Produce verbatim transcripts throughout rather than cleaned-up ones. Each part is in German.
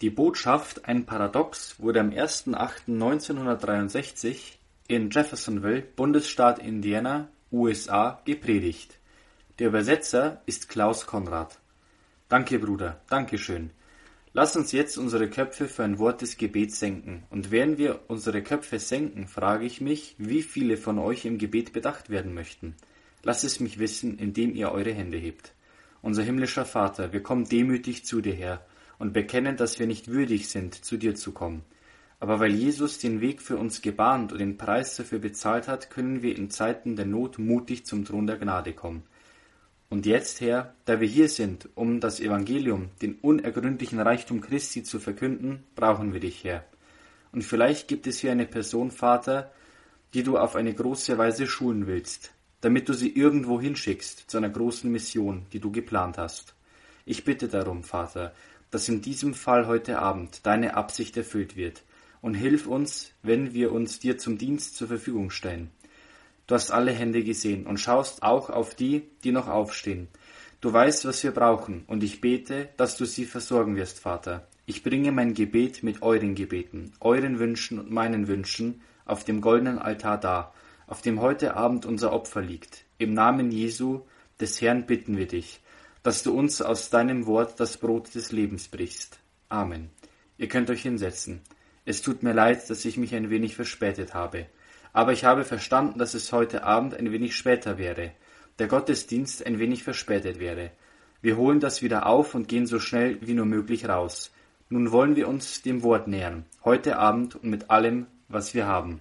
Die Botschaft Ein Paradox wurde am erster achter neunzehnhundertdreiundsechzig in Jeffersonville, Bundesstaat Indiana, U S A, gepredigt. Der Übersetzer ist Klaus Konrad. Danke, Bruder, danke schön. Lass uns jetzt unsere Köpfe für ein Wort des Gebets senken. Und während wir unsere Köpfe senken, frage ich mich, wie viele von euch im Gebet bedacht werden möchten. Lasst es mich wissen, indem ihr eure Hände hebt. Unser himmlischer Vater, wir kommen demütig zu dir her und bekennen, dass wir nicht würdig sind, zu dir zu kommen. Aber weil Jesus den Weg für uns gebahnt und den Preis dafür bezahlt hat, können wir in Zeiten der Not mutig zum Thron der Gnade kommen. Und jetzt, Herr, da wir hier sind, um das Evangelium, den unergründlichen Reichtum Christi zu verkünden, brauchen wir dich, Herr. Und vielleicht gibt es hier eine Person, Vater, die du auf eine große Weise schulen willst, damit du sie irgendwo hinschickst zu einer großen Mission, die du geplant hast. Ich bitte darum, Vater, dass in diesem Fall heute Abend deine Absicht erfüllt wird, und hilf uns, wenn wir uns dir zum Dienst zur Verfügung stellen. Du hast alle Hände gesehen und schaust auch auf die, die noch aufstehen. Du weißt, was wir brauchen, und ich bete, dass du sie versorgen wirst, Vater. Ich bringe mein Gebet mit euren Gebeten, euren Wünschen und meinen Wünschen auf dem goldenen Altar dar, auf dem heute Abend unser Opfer liegt. Im Namen Jesu, des Herrn, bitten wir dich, dass du uns aus deinem Wort das Brot des Lebens brichst. Amen. Ihr könnt euch hinsetzen. Es tut mir leid, dass ich mich ein wenig verspätet habe. Aber ich habe verstanden, dass es heute Abend ein wenig später wäre, der Gottesdienst ein wenig verspätet wäre. Wir holen das wieder auf und gehen so schnell wie nur möglich raus. Nun wollen wir uns dem Wort nähern, heute Abend und mit allem, was wir haben.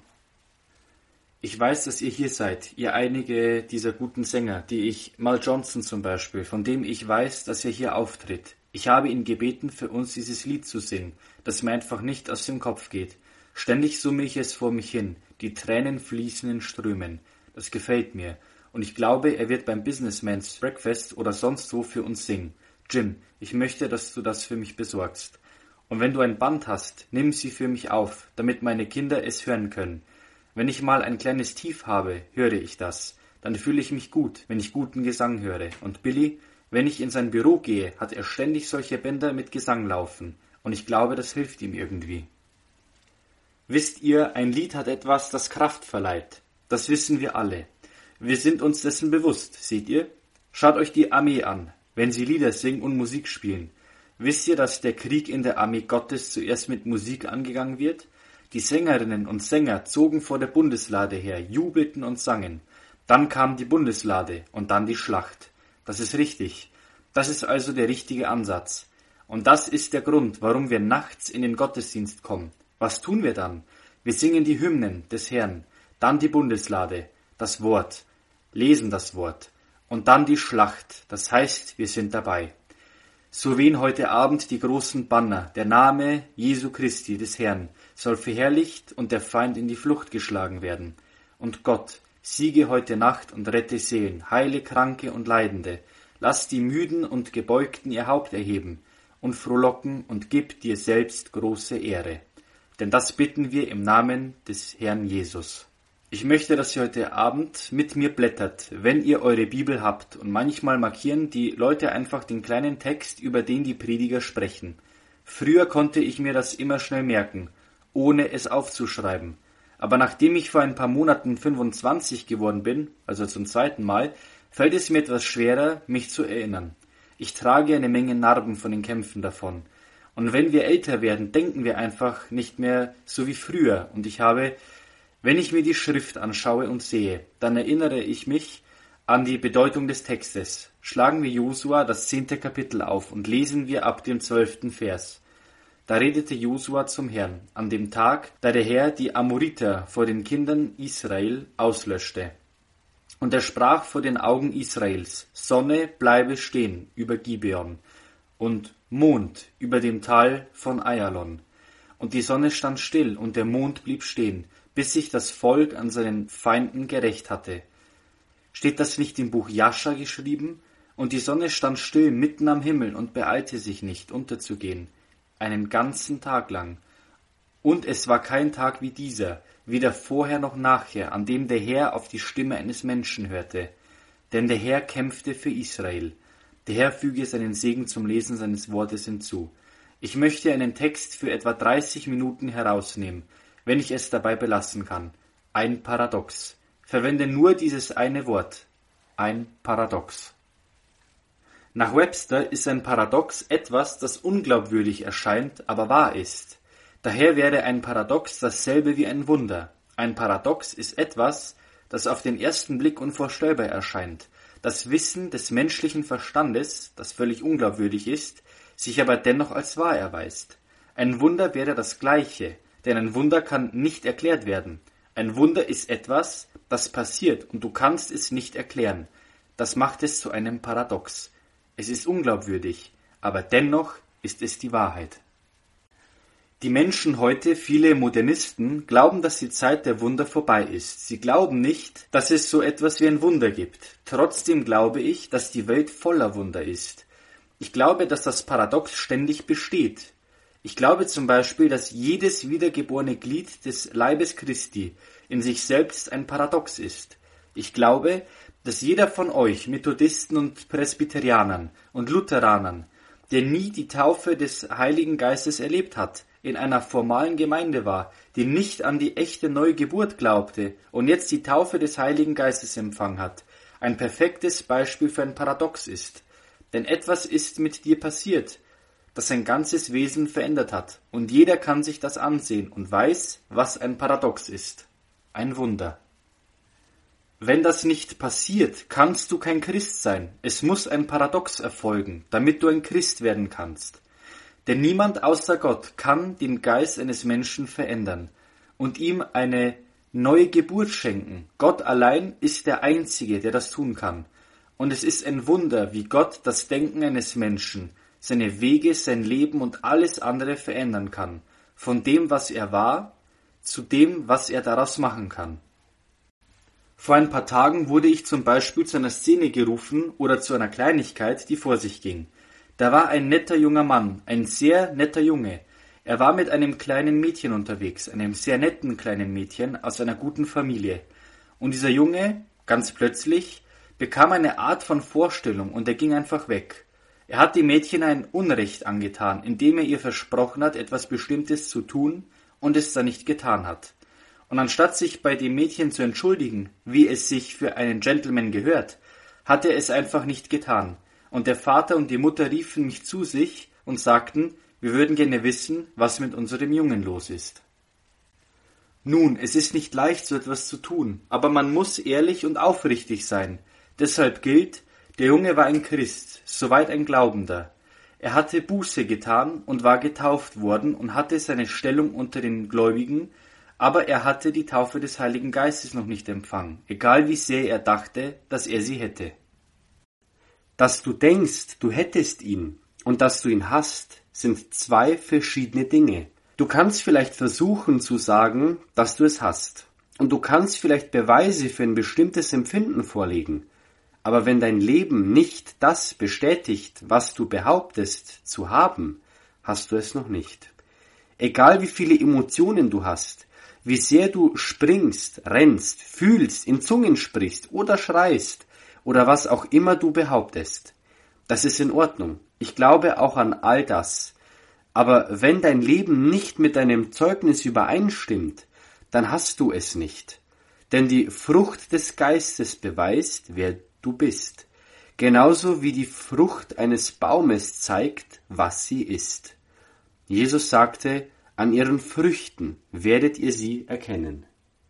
Ich weiß, dass ihr hier seid, ihr einige dieser guten Sänger, die ich, Mal Johnson zum Beispiel, von dem ich weiß, dass er hier auftritt. Ich habe ihn gebeten, für uns dieses Lied zu singen, das mir einfach nicht aus dem Kopf geht. Ständig summe ich es vor mich hin, die Tränen fließen in Strömen. Das gefällt mir. Und ich glaube, er wird beim Businessman's Breakfast oder sonst wo für uns singen. Jim, ich möchte, dass du das für mich besorgst. Und wenn du ein Band hast, nimm sie für mich auf, damit meine Kinder es hören können. Wenn ich mal ein kleines Tief habe, höre ich das. Dann fühle ich mich gut, wenn ich guten Gesang höre. Und Billy, wenn ich in sein Büro gehe, hat er ständig solche Bänder mit Gesang laufen. Und ich glaube, das hilft ihm irgendwie. Wisst ihr, ein Lied hat etwas, das Kraft verleiht. Das wissen wir alle. Wir sind uns dessen bewusst, seht ihr? Schaut euch die Armee an, wenn sie Lieder singen und Musik spielen. Wisst ihr, dass der Krieg in der Armee Gottes zuerst mit Musik angegangen wird? Die Sängerinnen und Sänger zogen vor der Bundeslade her, jubelten und sangen. Dann kam die Bundeslade und dann die Schlacht. Das ist richtig. Das ist also der richtige Ansatz. Und das ist der Grund, warum wir nachts in den Gottesdienst kommen. Was tun wir dann? Wir singen die Hymnen des Herrn, dann die Bundeslade, das Wort, lesen das Wort und dann die Schlacht, das heißt, wir sind dabei. So wehen heute Abend die großen Banner, der Name Jesu Christi des Herrn soll verherrlicht und der Feind in die Flucht geschlagen werden. Und Gott, siege heute Nacht und rette Seelen, heile Kranke und Leidende, lass die Müden und Gebeugten ihr Haupt erheben und frohlocken und gib dir selbst große Ehre. Denn das bitten wir im Namen des Herrn Jesus. Ich möchte, dass ihr heute Abend mit mir blättert, wenn ihr eure Bibel habt, und manchmal markieren die Leute einfach den kleinen Text, über den die Prediger sprechen. Früher konnte ich mir das immer schnell merken, ohne es aufzuschreiben. Aber nachdem ich vor ein paar Monaten fünfundzwanzig geworden bin, also zum zweiten Mal, fällt es mir etwas schwerer, mich zu erinnern. Ich trage eine Menge Narben von den Kämpfen davon. Und wenn wir älter werden, denken wir einfach nicht mehr so wie früher. Und ich habe, wenn ich mir die Schrift anschaue und sehe, dann erinnere ich mich an die Bedeutung des Textes. Schlagen wir Josua das zehnte Kapitel auf und lesen wir ab dem zwölften Vers. Da redete Josua zum Herrn an dem Tag, da der Herr die Amoriter vor den Kindern Israel auslöschte. Und er sprach vor den Augen Israels, Sonne bleibe stehen über Gibeon und Mond über dem Tal von Ayalon. Und die Sonne stand still und der Mond blieb stehen, bis sich das Volk an seinen Feinden gerächt hatte. Steht das nicht im Buch Jascha geschrieben? Und die Sonne stand still mitten am Himmel und beeilte sich nicht, unterzugehen, einen ganzen Tag lang. Und es war kein Tag wie dieser, weder vorher noch nachher, an dem der Herr auf die Stimme eines Menschen hörte. Denn der Herr kämpfte für Israel. Der Herr füge seinen Segen zum Lesen seines Wortes hinzu. Ich möchte einen Text für etwa dreißig Minuten herausnehmen, wenn ich es dabei belassen kann. Ein Paradox. Verwende nur dieses eine Wort. Ein Paradox. Nach Webster ist ein Paradox etwas, das unglaubwürdig erscheint, aber wahr ist. Daher wäre ein Paradox dasselbe wie ein Wunder. Ein Paradox ist etwas, das auf den ersten Blick unvorstellbar erscheint, das Wissen des menschlichen Verstandes, das völlig unglaubwürdig ist, sich aber dennoch als wahr erweist. Ein Wunder wäre das Gleiche, denn ein Wunder kann nicht erklärt werden. Ein Wunder ist etwas, das passiert und du kannst es nicht erklären. Das macht es zu einem Paradox. Es ist unglaubwürdig, aber dennoch ist es die Wahrheit. Die Menschen heute, viele Modernisten, glauben, dass die Zeit der Wunder vorbei ist. Sie glauben nicht, dass es so etwas wie ein Wunder gibt. Trotzdem glaube ich, dass die Welt voller Wunder ist. Ich glaube, dass das Paradox ständig besteht. Ich glaube zum Beispiel, dass jedes wiedergeborene Glied des Leibes Christi in sich selbst ein Paradox ist. Ich glaube, dass jeder von euch, Methodisten und Presbyterianern und Lutheranern, der nie die Taufe des Heiligen Geistes erlebt hat, in einer formalen Gemeinde war, die nicht an die echte Neugeburt glaubte und jetzt die Taufe des Heiligen Geistes empfangen hat, ein perfektes Beispiel für ein Paradox ist. Denn etwas ist mit dir passiert, das sein ganzes Wesen verändert hat, und jeder kann sich das ansehen und weiß, was ein Paradox ist. Ein Wunder. Wenn das nicht passiert, kannst du kein Christ sein. Es muss ein Paradox erfolgen, damit du ein Christ werden kannst. Denn niemand außer Gott kann den Geist eines Menschen verändern und ihm eine neue Geburt schenken. Gott allein ist der Einzige, der das tun kann. Und es ist ein Wunder, wie Gott das Denken eines Menschen, seine Wege, sein Leben und alles andere verändern kann. Von dem, was er war, zu dem, was er daraus machen kann. Vor ein paar Tagen wurde ich zum Beispiel zu einer Szene gerufen oder zu einer Kleinigkeit, die vor sich ging. Da war ein netter junger Mann, ein sehr netter Junge. Er war mit einem kleinen Mädchen unterwegs, einem sehr netten kleinen Mädchen aus einer guten Familie. Und dieser Junge, ganz plötzlich, bekam eine Art von Vorstellung und er ging einfach weg. Er hat dem Mädchen ein Unrecht angetan, indem er ihr versprochen hat, etwas Bestimmtes zu tun und es dann nicht getan hat. Und anstatt sich bei dem Mädchen zu entschuldigen, wie es sich für einen Gentleman gehört, hat er es einfach nicht getan. Und der Vater und die Mutter riefen mich zu sich und sagten, wir würden gerne wissen, was mit unserem Jungen los ist. Nun, es ist nicht leicht, so etwas zu tun, aber man muss ehrlich und aufrichtig sein. Deshalb gilt, der Junge war ein Christ, soweit ein Glaubender. Er hatte Buße getan und war getauft worden und hatte seine Stellung unter den Gläubigen, aber er hatte die Taufe des Heiligen Geistes noch nicht empfangen, egal wie sehr er dachte, dass er sie hätte. Dass du denkst, du hättest ihn und dass du ihn hast, sind zwei verschiedene Dinge. Du kannst vielleicht versuchen zu sagen, dass du es hast. Und du kannst vielleicht Beweise für ein bestimmtes Empfinden vorlegen. Aber wenn dein Leben nicht das bestätigt, was du behauptest zu haben, hast du es noch nicht. Egal wie viele Emotionen du hast, wie sehr du springst, rennst, fühlst, in Zungen sprichst oder schreist, oder was auch immer du behauptest. Das ist in Ordnung. Ich glaube auch an all das. Aber wenn dein Leben nicht mit deinem Zeugnis übereinstimmt, dann hast du es nicht. Denn die Frucht des Geistes beweist, wer du bist. Genauso wie die Frucht eines Baumes zeigt, was sie ist. Jesus sagte, an ihren Früchten werdet ihr sie erkennen.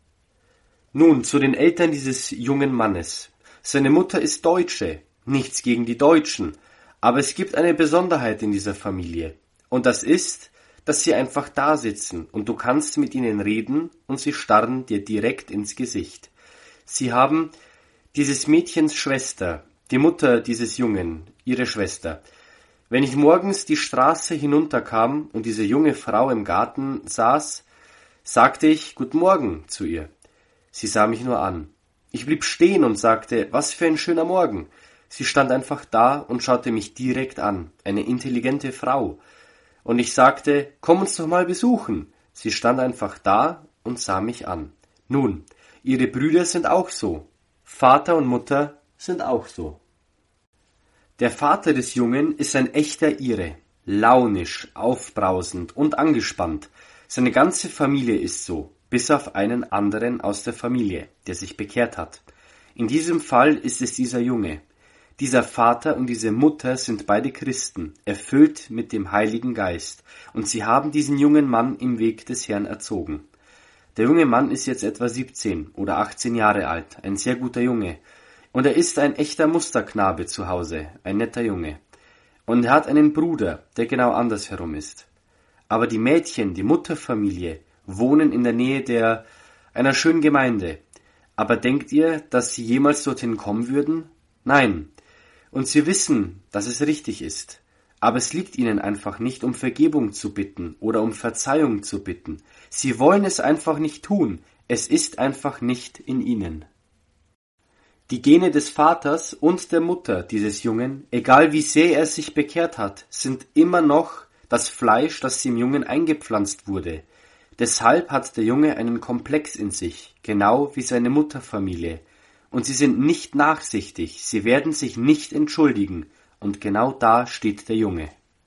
Nun zu den Eltern dieses jungen Mannes. Seine Mutter ist Deutsche, nichts gegen die Deutschen, aber es gibt eine Besonderheit in dieser Familie. Und das ist, dass sie einfach da sitzen und du kannst mit ihnen reden und sie starren dir direkt ins Gesicht. Sie haben dieses Mädchens Schwester, die Mutter dieses Jungen, ihre Schwester. Wenn ich morgens die Straße hinunterkam und diese junge Frau im Garten saß, sagte ich Guten Morgen zu ihr. Sie sah mich nur an. Ich blieb stehen und sagte, was für ein schöner Morgen. Sie stand einfach da und schaute mich direkt an, eine intelligente Frau. Und ich sagte, komm uns doch mal besuchen. Sie stand einfach da und sah mich an. Nun, ihre Brüder sind auch so. Vater und Mutter sind auch so. Der Vater des Jungen ist ein echter Ire. launisch, aufbrausend und angespannt. Seine ganze Familie ist so, bis auf einen anderen aus der Familie, der sich bekehrt hat. In diesem Fall ist es dieser Junge. Dieser Vater und diese Mutter sind beide Christen, erfüllt mit dem Heiligen Geist, und sie haben diesen jungen Mann im Weg des Herrn erzogen. Der junge Mann ist jetzt etwa siebzehn oder achtzehn Jahre alt, ein sehr guter Junge, und er ist ein echter Musterknabe zu Hause, ein netter Junge. Und er hat einen Bruder, der genau andersherum ist. Aber die Mädchen, die Mutterfamilie, wohnen in der Nähe der einer schönen Gemeinde. Aber denkt ihr, dass sie jemals dorthin kommen würden? Nein. Und sie wissen, dass es richtig ist. Aber es liegt ihnen einfach nicht, um Vergebung zu bitten oder um Verzeihung zu bitten. Sie wollen es einfach nicht tun. Es ist einfach nicht in ihnen. Die Gene des Vaters und der Mutter dieses Jungen, egal wie sehr er sich bekehrt hat, sind immer noch das Fleisch, das dem Jungen eingepflanzt wurde. Deshalb hat der Junge einen Komplex in sich, genau wie seine Mutterfamilie. Und sie sind nicht nachsichtig, sie werden sich nicht entschuldigen, und genau da steht der Junge.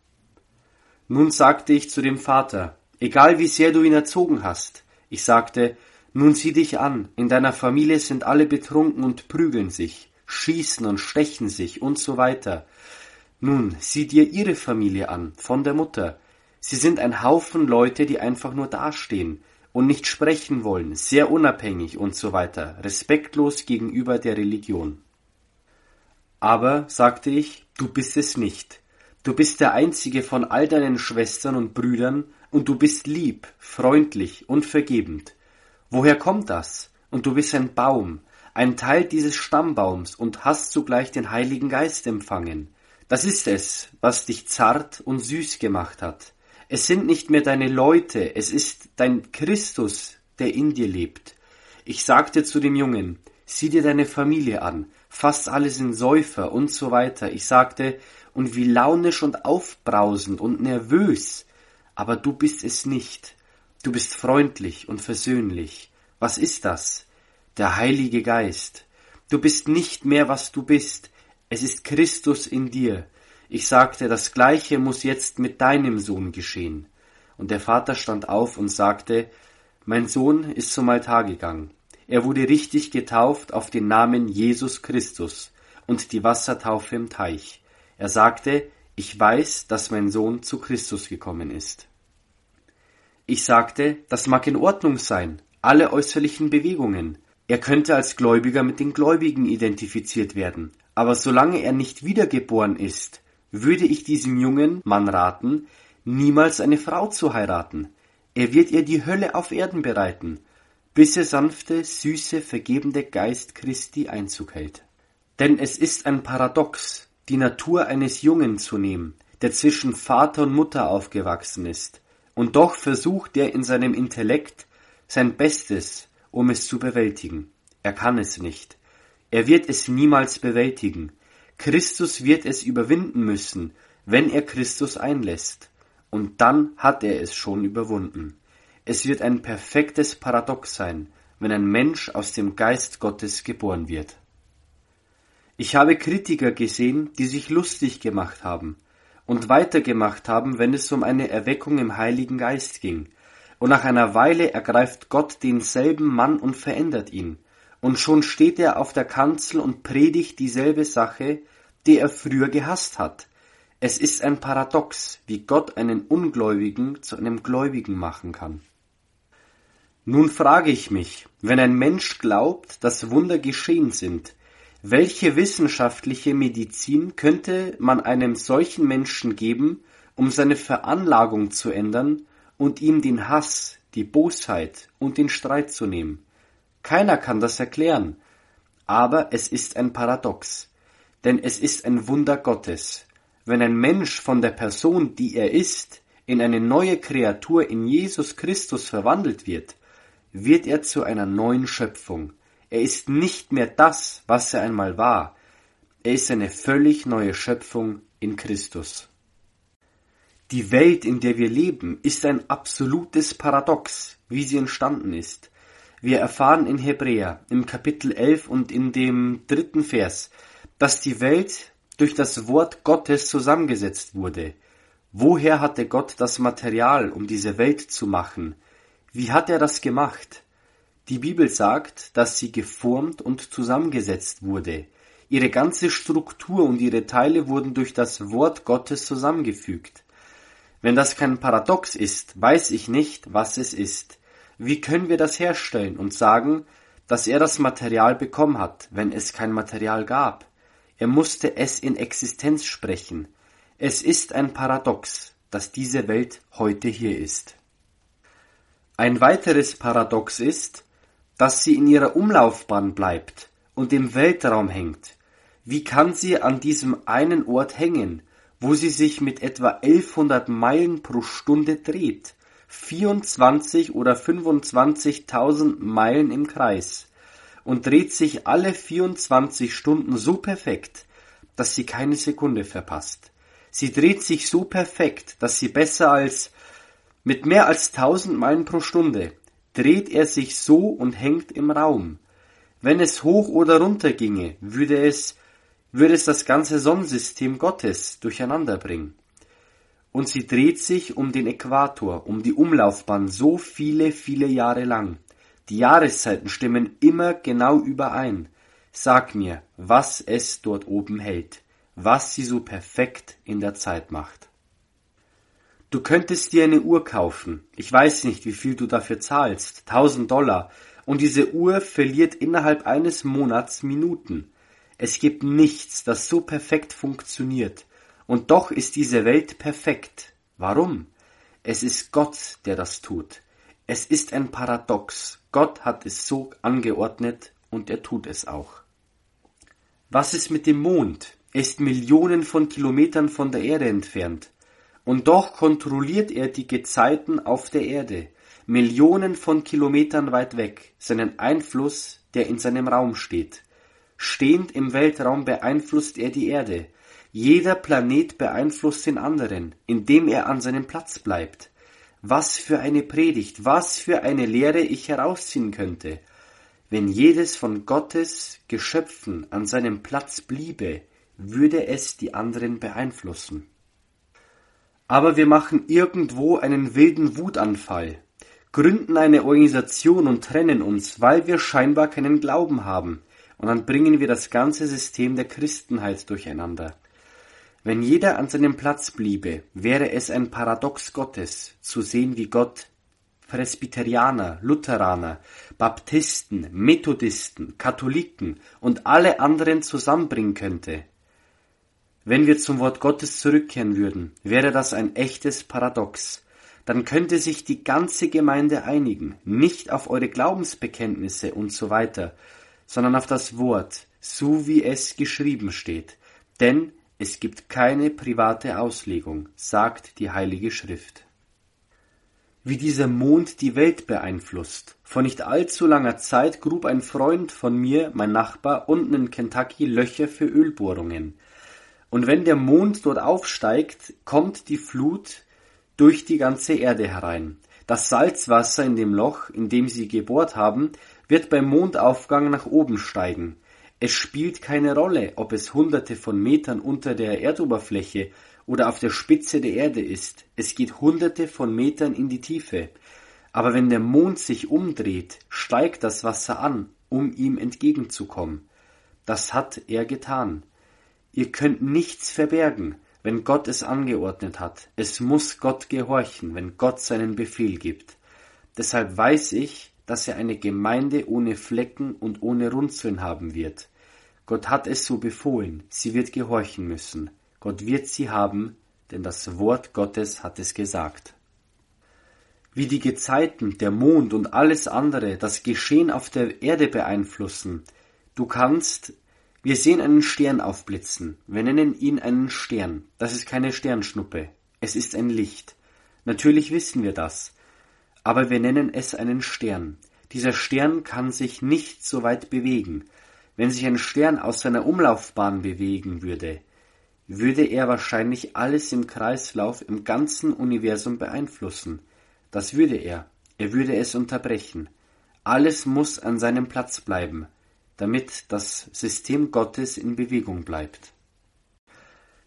Nun sagte ich zu dem Vater, egal wie sehr du ihn erzogen hast, ich sagte, nun sieh dich an, in deiner Familie sind alle betrunken und prügeln sich, schießen und stechen sich und so weiter. Nun, sieh dir ihre Familie an, von der Mutter. Sie sind ein Haufen Leute, die einfach nur dastehen und nicht sprechen wollen, sehr unabhängig und so weiter, respektlos gegenüber der Religion. Aber, sagte ich, du bist es nicht. Du bist der einzige von all deinen Schwestern und Brüdern und du bist lieb, freundlich und vergebend. Woher kommt das? Und du bist ein Baum, ein Teil dieses Stammbaums und hast zugleich den Heiligen Geist empfangen. Das ist es, was dich zart und süß gemacht hat. Es sind nicht mehr deine Leute, es ist dein Christus, der in dir lebt. Ich sagte zu dem Jungen, sieh dir deine Familie an, fast alle sind Säufer und so weiter. Ich sagte, und wie launisch und aufbrausend und nervös, aber du bist es nicht. Du bist freundlich und versöhnlich. Was ist das? Der Heilige Geist. Du bist nicht mehr, was du bist. Es ist Christus in dir. Ich sagte, das Gleiche muss jetzt mit deinem Sohn geschehen. Und der Vater stand auf und sagte, mein Sohn ist zum Altar gegangen. Er wurde richtig getauft auf den Namen Jesus Christus und die Wassertaufe im Teich. Er sagte, ich weiß, dass mein Sohn zu Christus gekommen ist. Ich sagte, das mag in Ordnung sein, alle äußerlichen Bewegungen. Er könnte als Gläubiger mit den Gläubigen identifiziert werden. Aber solange er nicht wiedergeboren ist, würde ich diesem jungen Mann raten, niemals eine Frau zu heiraten. Er wird ihr die Hölle auf Erden bereiten, bis der sanfte, süße, vergebende Geist Christi Einzug hält. Denn es ist ein Paradox, die Natur eines Jungen zu nehmen, der zwischen Vater und Mutter aufgewachsen ist, und doch versucht er in seinem Intellekt sein Bestes, um es zu bewältigen. Er kann es nicht. Er wird es niemals bewältigen. Christus wird es überwinden müssen, wenn er Christus einlässt. Und dann hat er es schon überwunden. Es wird ein perfektes Paradox sein, wenn ein Mensch aus dem Geist Gottes geboren wird. Ich habe Kritiker gesehen, die sich lustig gemacht haben und weitergemacht haben, wenn es um eine Erweckung im Heiligen Geist ging. Und nach einer Weile ergreift Gott denselben Mann und verändert ihn. Und schon steht er auf der Kanzel und predigt dieselbe Sache, die er früher gehasst hat. Es ist ein Paradox, wie Gott einen Ungläubigen zu einem Gläubigen machen kann. Nun frage ich mich, wenn ein Mensch glaubt, dass Wunder geschehen sind, welche wissenschaftliche Medizin könnte man einem solchen Menschen geben, um seine Veranlagung zu ändern und ihm den Hass, die Bosheit und den Streit zu nehmen? Keiner kann das erklären, aber es ist ein Paradox, denn es ist ein Wunder Gottes. Wenn ein Mensch von der Person, die er ist, in eine neue Kreatur in Jesus Christus verwandelt wird, wird er zu einer neuen Schöpfung. Er ist nicht mehr das, was er einmal war. Er ist eine völlig neue Schöpfung in Christus. Die Welt, in der wir leben, ist ein absolutes Paradox, wie sie entstanden ist. Wir erfahren in Hebräer im Kapitel elf und in dem dritten Vers, dass die Welt durch das Wort Gottes zusammengesetzt wurde. Woher hatte Gott das Material, um diese Welt zu machen? Wie hat er das gemacht? Die Bibel sagt, dass sie geformt und zusammengesetzt wurde. Ihre ganze Struktur und ihre Teile wurden durch das Wort Gottes zusammengefügt. Wenn das kein Paradox ist, weiß ich nicht, was es ist. Wie können wir das herstellen und sagen, dass er das Material bekommen hat, wenn es kein Material gab? Er musste es in Existenz sprechen. Es ist ein Paradox, dass diese Welt heute hier ist. Ein weiteres Paradox ist, dass sie in ihrer Umlaufbahn bleibt und im Weltraum hängt. Wie kann sie an diesem einen Ort hängen, wo sie sich mit etwa elfhundert Meilen pro Stunde dreht? vierundzwanzig oder fünfundzwanzigtausend Meilen im Kreis und dreht sich alle vierundzwanzig Stunden so perfekt, dass sie keine Sekunde verpasst. Sie dreht sich so perfekt, dass sie besser als mit mehr als tausend Meilen pro Stunde dreht er sich so und hängt im Raum. Wenn es hoch oder runter ginge, würde es, würde es das ganze Sonnensystem Gottes durcheinander bringen. Und sie dreht sich um den Äquator, um die Umlaufbahn so viele, viele Jahre lang. Die Jahreszeiten stimmen immer genau überein. Sag mir, was es dort oben hält, was sie so perfekt in der Zeit macht. Du könntest dir eine Uhr kaufen. Ich weiß nicht, wie viel du dafür zahlst. Tausend Dollar. Und diese Uhr verliert innerhalb eines Monats Minuten. Es gibt nichts, das so perfekt funktioniert. Und doch ist diese Welt perfekt. Warum? Es ist Gott, der das tut. Es ist ein Paradox. Gott hat es so angeordnet und er tut es auch. Was ist mit dem Mond? Er ist Millionen von Kilometern von der Erde entfernt. Und doch kontrolliert er die Gezeiten auf der Erde, Millionen von Kilometern weit weg, seinen Einfluss, der in seinem Raum steht. Stehend im Weltraum beeinflusst er die Erde. Jeder Planet beeinflusst den anderen, indem er an seinem Platz bleibt. Was für eine Predigt, was für eine Lehre ich herausziehen könnte. Wenn jedes von Gottes Geschöpfen an seinem Platz bliebe, würde es die anderen beeinflussen. Aber wir machen irgendwo einen wilden Wutanfall, gründen eine Organisation und trennen uns, weil wir scheinbar keinen Glauben haben, und dann bringen wir das ganze System der Christenheit durcheinander. Wenn jeder an seinem Platz bliebe, wäre es ein Paradox Gottes, zu sehen, wie Gott Presbyterianer, Lutheraner, Baptisten, Methodisten, Katholiken und alle anderen zusammenbringen könnte. Wenn wir zum Wort Gottes zurückkehren würden, wäre das ein echtes Paradox. Dann könnte sich die ganze Gemeinde einigen, nicht auf eure Glaubensbekenntnisse und so weiter, sondern auf das Wort, so wie es geschrieben steht. Denn es gibt keine private Auslegung, sagt die Heilige Schrift. Wie dieser Mond die Welt beeinflusst. Vor nicht allzu langer Zeit grub ein Freund von mir, mein Nachbar, unten in Kentucky Löcher für Ölbohrungen. Und wenn der Mond dort aufsteigt, kommt die Flut durch die ganze Erde herein. Das Salzwasser in dem Loch, in dem sie gebohrt haben, wird beim Mondaufgang nach oben steigen. Es spielt keine Rolle, ob es hunderte von Metern unter der Erdoberfläche oder auf der Spitze der Erde ist. Es geht hunderte von Metern in die Tiefe. Aber wenn der Mond sich umdreht, steigt das Wasser an, um ihm entgegenzukommen. Das hat er getan. Ihr könnt nichts verbergen, wenn Gott es angeordnet hat. Es muss Gott gehorchen, wenn Gott seinen Befehl gibt. Deshalb weiß ich, dass er eine Gemeinde ohne Flecken und ohne Runzeln haben wird. Gott hat es so befohlen, sie wird gehorchen müssen. Gott wird sie haben, denn das Wort Gottes hat es gesagt. Wie die Gezeiten, der Mond und alles andere das Geschehen auf der Erde beeinflussen. Du kannst, wir sehen einen Stern aufblitzen, wir nennen ihn einen Stern. Das ist keine Sternschnuppe, es ist ein Licht. Natürlich wissen wir das, aber wir nennen es einen Stern. Dieser Stern kann sich nicht so weit bewegen. Wenn sich ein Stern aus seiner Umlaufbahn bewegen würde, würde er wahrscheinlich alles im Kreislauf im ganzen Universum beeinflussen. Das würde er. Er würde es unterbrechen. Alles muss an seinem Platz bleiben, damit das System Gottes in Bewegung bleibt.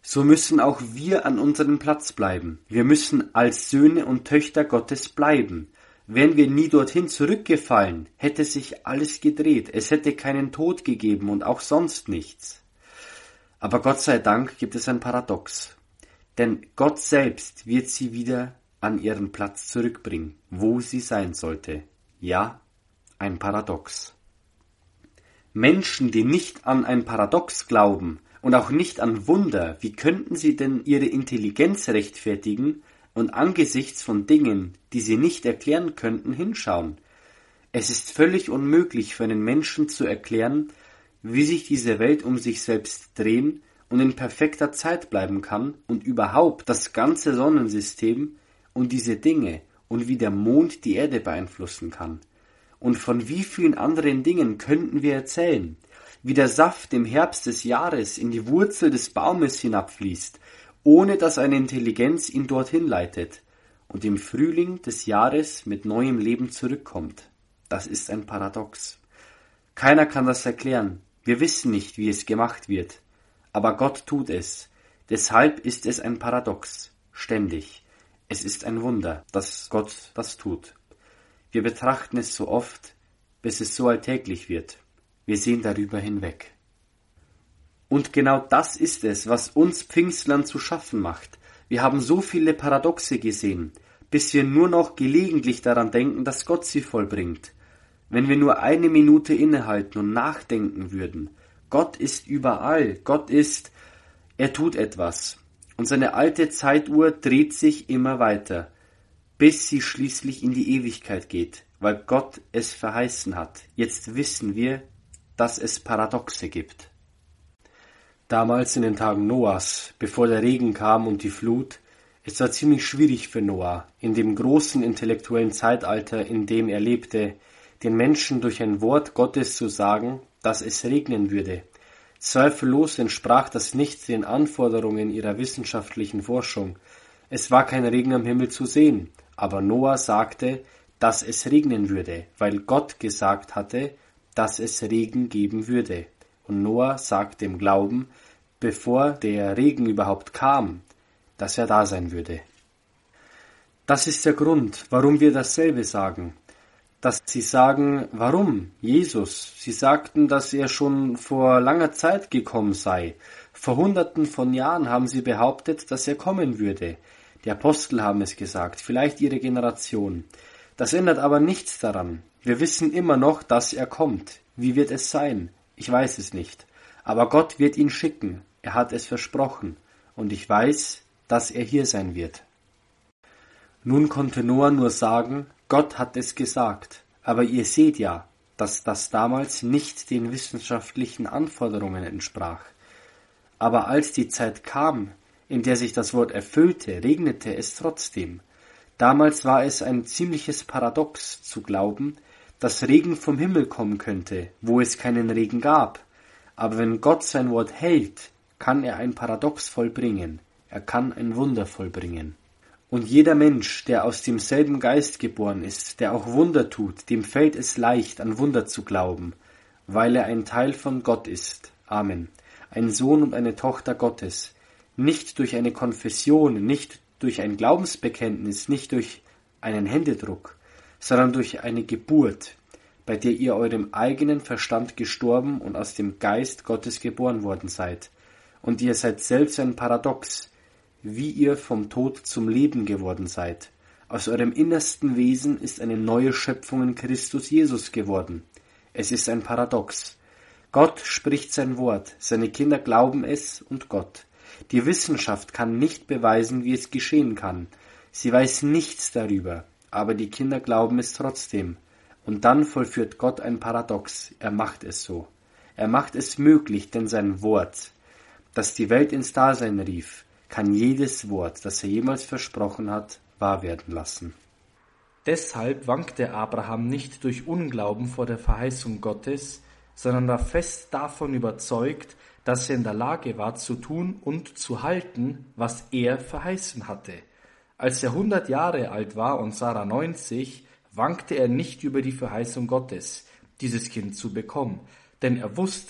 So müssen auch wir an unserem Platz bleiben. Wir müssen als Söhne und Töchter Gottes bleiben. Wären wir nie dorthin zurückgefallen, hätte sich alles gedreht. Es hätte keinen Tod gegeben und auch sonst nichts. Aber Gott sei Dank gibt es ein Paradox. Denn Gott selbst wird sie wieder an ihren Platz zurückbringen, wo sie sein sollte. Ja, ein Paradox. Menschen, die nicht an ein Paradox glauben und auch nicht an Wunder, wie könnten sie denn ihre Intelligenz rechtfertigen und angesichts von Dingen, die sie nicht erklären könnten, hinschauen? Es ist völlig unmöglich für einen Menschen zu erklären, wie sich diese Welt um sich selbst drehen und in perfekter Zeit bleiben kann und überhaupt das ganze Sonnensystem und diese Dinge und wie der Mond die Erde beeinflussen kann. Und von wie vielen anderen Dingen könnten wir erzählen, wie der Saft im Herbst des Jahres in die Wurzel des Baumes hinabfließt, ohne dass eine Intelligenz ihn dorthin leitet und im Frühling des Jahres mit neuem Leben zurückkommt. Das ist ein Paradox. Keiner kann das erklären. Wir wissen nicht, wie es gemacht wird. Aber Gott tut es. Deshalb ist es ein Paradox. Ständig. Es ist ein Wunder, dass Gott das tut. Wir betrachten es so oft, bis es so alltäglich wird. Wir sehen darüber hinweg. Und genau das ist es, was uns Pfingstlern zu schaffen macht. Wir haben so viele Paradoxe gesehen, bis wir nur noch gelegentlich daran denken, dass Gott sie vollbringt. Wenn wir nur eine Minute innehalten und nachdenken würden, Gott ist überall, Gott ist, er tut etwas. Und seine alte Zeituhr dreht sich immer weiter, bis sie schließlich in die Ewigkeit geht, weil Gott es verheißen hat. Jetzt wissen wir, dass es Paradoxe gibt. Damals in den Tagen Noahs, bevor der Regen kam und die Flut, es war ziemlich schwierig für Noah, in dem großen intellektuellen Zeitalter, in dem er lebte, den Menschen durch ein Wort Gottes zu sagen, dass es regnen würde. Zweifellos entsprach das nicht den Anforderungen ihrer wissenschaftlichen Forschung. Es war kein Regen am Himmel zu sehen, aber Noah sagte, dass es regnen würde, weil Gott gesagt hatte, dass es Regen geben würde. Und Noah sagte im Glauben, bevor der Regen überhaupt kam, dass er da sein würde. Das ist der Grund, warum wir dasselbe sagen. Dass sie sagen, warum? Jesus. Sie sagten, dass er schon vor langer Zeit gekommen sei. Vor Hunderten von Jahren haben sie behauptet, dass er kommen würde. Die Apostel haben es gesagt, vielleicht ihre Generation. Das ändert aber nichts daran. Wir wissen immer noch, dass er kommt. Wie wird es sein? Ich weiß es nicht. Aber Gott wird ihn schicken. Er hat es versprochen. Und ich weiß, dass er hier sein wird. Nun konnte Noah nur sagen, Gott hat es gesagt. Aber ihr seht ja, dass das damals nicht den wissenschaftlichen Anforderungen entsprach. Aber als die Zeit kam, in der sich das Wort erfüllte, regnete es trotzdem. Damals war es ein ziemliches Paradox zu glauben, dass Regen vom Himmel kommen könnte, wo es keinen Regen gab. Aber wenn Gott sein Wort hält, kann er ein Paradox vollbringen. Er kann ein Wunder vollbringen. Und jeder Mensch, der aus demselben Geist geboren ist, der auch Wunder tut, dem fällt es leicht, an Wunder zu glauben, weil er ein Teil von Gott ist. Amen. Ein Sohn und eine Tochter Gottes. Nicht durch eine Konfession, nicht durch ein Glaubensbekenntnis, nicht durch einen Händedruck, sondern durch eine Geburt, bei der ihr eurem eigenen Verstand gestorben und aus dem Geist Gottes geboren worden seid. Und ihr seid selbst ein Paradox, wie ihr vom Tod zum Leben geworden seid. Aus eurem innersten Wesen ist eine neue Schöpfung in Christus Jesus geworden. Es ist ein Paradox. Gott spricht sein Wort, seine Kinder glauben es und Gott. Die Wissenschaft kann nicht beweisen, wie es geschehen kann. Sie weiß nichts darüber, aber die Kinder glauben es trotzdem. Und dann vollführt Gott ein Paradox. Er macht es so. Er macht es möglich, denn sein Wort, das die Welt ins Dasein rief, kann jedes Wort, das er jemals versprochen hat, wahr werden lassen. Deshalb wankte Abraham nicht durch Unglauben vor der Verheißung Gottes, sondern war fest davon überzeugt, dass er in der Lage war zu tun und zu halten, was er verheißen hatte. Als er hundert Jahre alt war und Sarah neunzig, wankte er nicht über die Verheißung Gottes, dieses Kind zu bekommen, denn er wusste,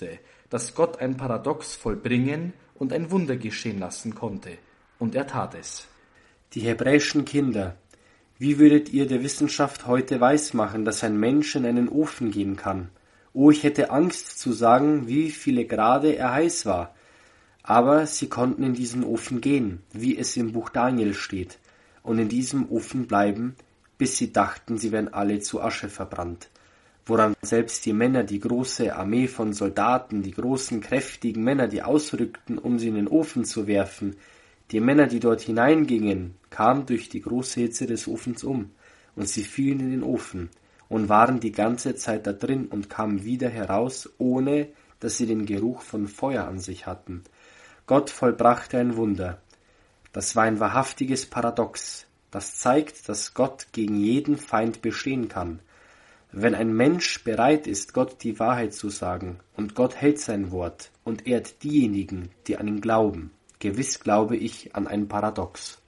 dass Gott ein Paradox vollbringen und ein Wunder geschehen lassen konnte. Und er tat es. Die hebräischen Kinder, wie würdet ihr der Wissenschaft heute weismachen, dass ein Mensch in einen Ofen gehen kann? Oh, ich hätte Angst zu sagen, wie viele Grade er heiß war. Aber sie konnten in diesen Ofen gehen, wie es im Buch Daniel steht, und in diesem Ofen bleiben, bis sie dachten, sie wären alle zu Asche verbrannt. Woran selbst die Männer, die große Armee von Soldaten, die großen, kräftigen Männer, die ausrückten, um sie in den Ofen zu werfen, die Männer, die dort hineingingen, kamen durch die große Hitze des Ofens um, und sie fielen in den Ofen und waren die ganze Zeit da drin und kamen wieder heraus, ohne dass sie den Geruch von Feuer an sich hatten. Gott vollbrachte ein Wunder. Das war ein wahrhaftiges Paradox. Das zeigt, dass Gott gegen jeden Feind bestehen kann. Wenn ein Mensch bereit ist, Gott die Wahrheit zu sagen, und Gott hält sein Wort und ehrt diejenigen, die an ihn glauben, gewiss glaube ich an ein Paradox.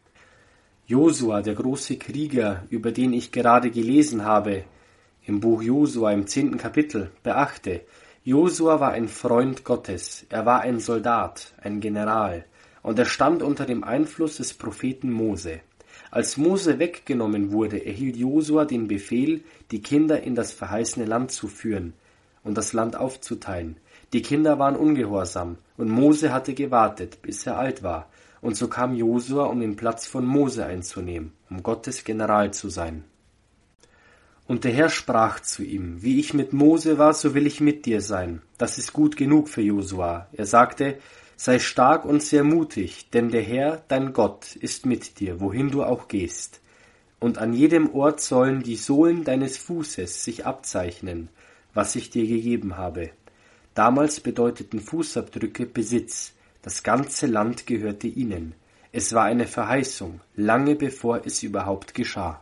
Josua, der große Krieger, über den ich gerade gelesen habe, im Buch Josua im zehnten Kapitel, beachte, Josua war ein Freund Gottes, er war ein Soldat, ein General, und er stand unter dem Einfluss des Propheten Mose. Als Mose weggenommen wurde, erhielt Josua den Befehl, die Kinder in das verheißene Land zu führen und das Land aufzuteilen. Die Kinder waren ungehorsam, und Mose hatte gewartet, bis er alt war, und so kam Josua, um den Platz von Mose einzunehmen, um Gottes General zu sein. Und der Herr sprach zu ihm, wie ich mit Mose war, so will ich mit dir sein. Das ist gut genug für Josua. Er sagte, sei stark und sehr mutig, denn der Herr, dein Gott, ist mit dir, wohin du auch gehst. Und an jedem Ort sollen die Sohlen deines Fußes sich abzeichnen, was ich dir gegeben habe. Damals bedeuteten Fußabdrücke Besitz, das ganze Land gehörte ihnen. Es war eine Verheißung, lange bevor es überhaupt geschah.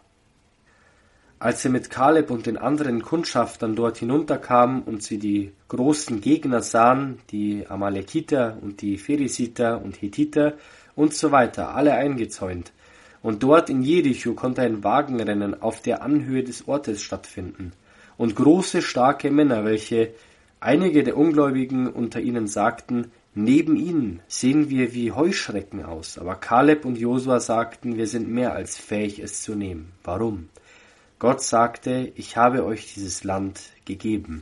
Als er mit Kaleb und den anderen Kundschaftern dort hinunterkam und sie die großen Gegner sahen, die Amalekiter und die Pheresiter und Hethiter und so weiter, alle eingezäunt, und dort in Jericho konnte ein Wagenrennen auf der Anhöhe des Ortes stattfinden, und große, starke Männer, welche einige der Ungläubigen unter ihnen sagten, neben ihnen sehen wir wie Heuschrecken aus, aber Kaleb und Josua sagten, wir sind mehr als fähig, es zu nehmen. Warum? Gott sagte, ich habe euch dieses Land gegeben.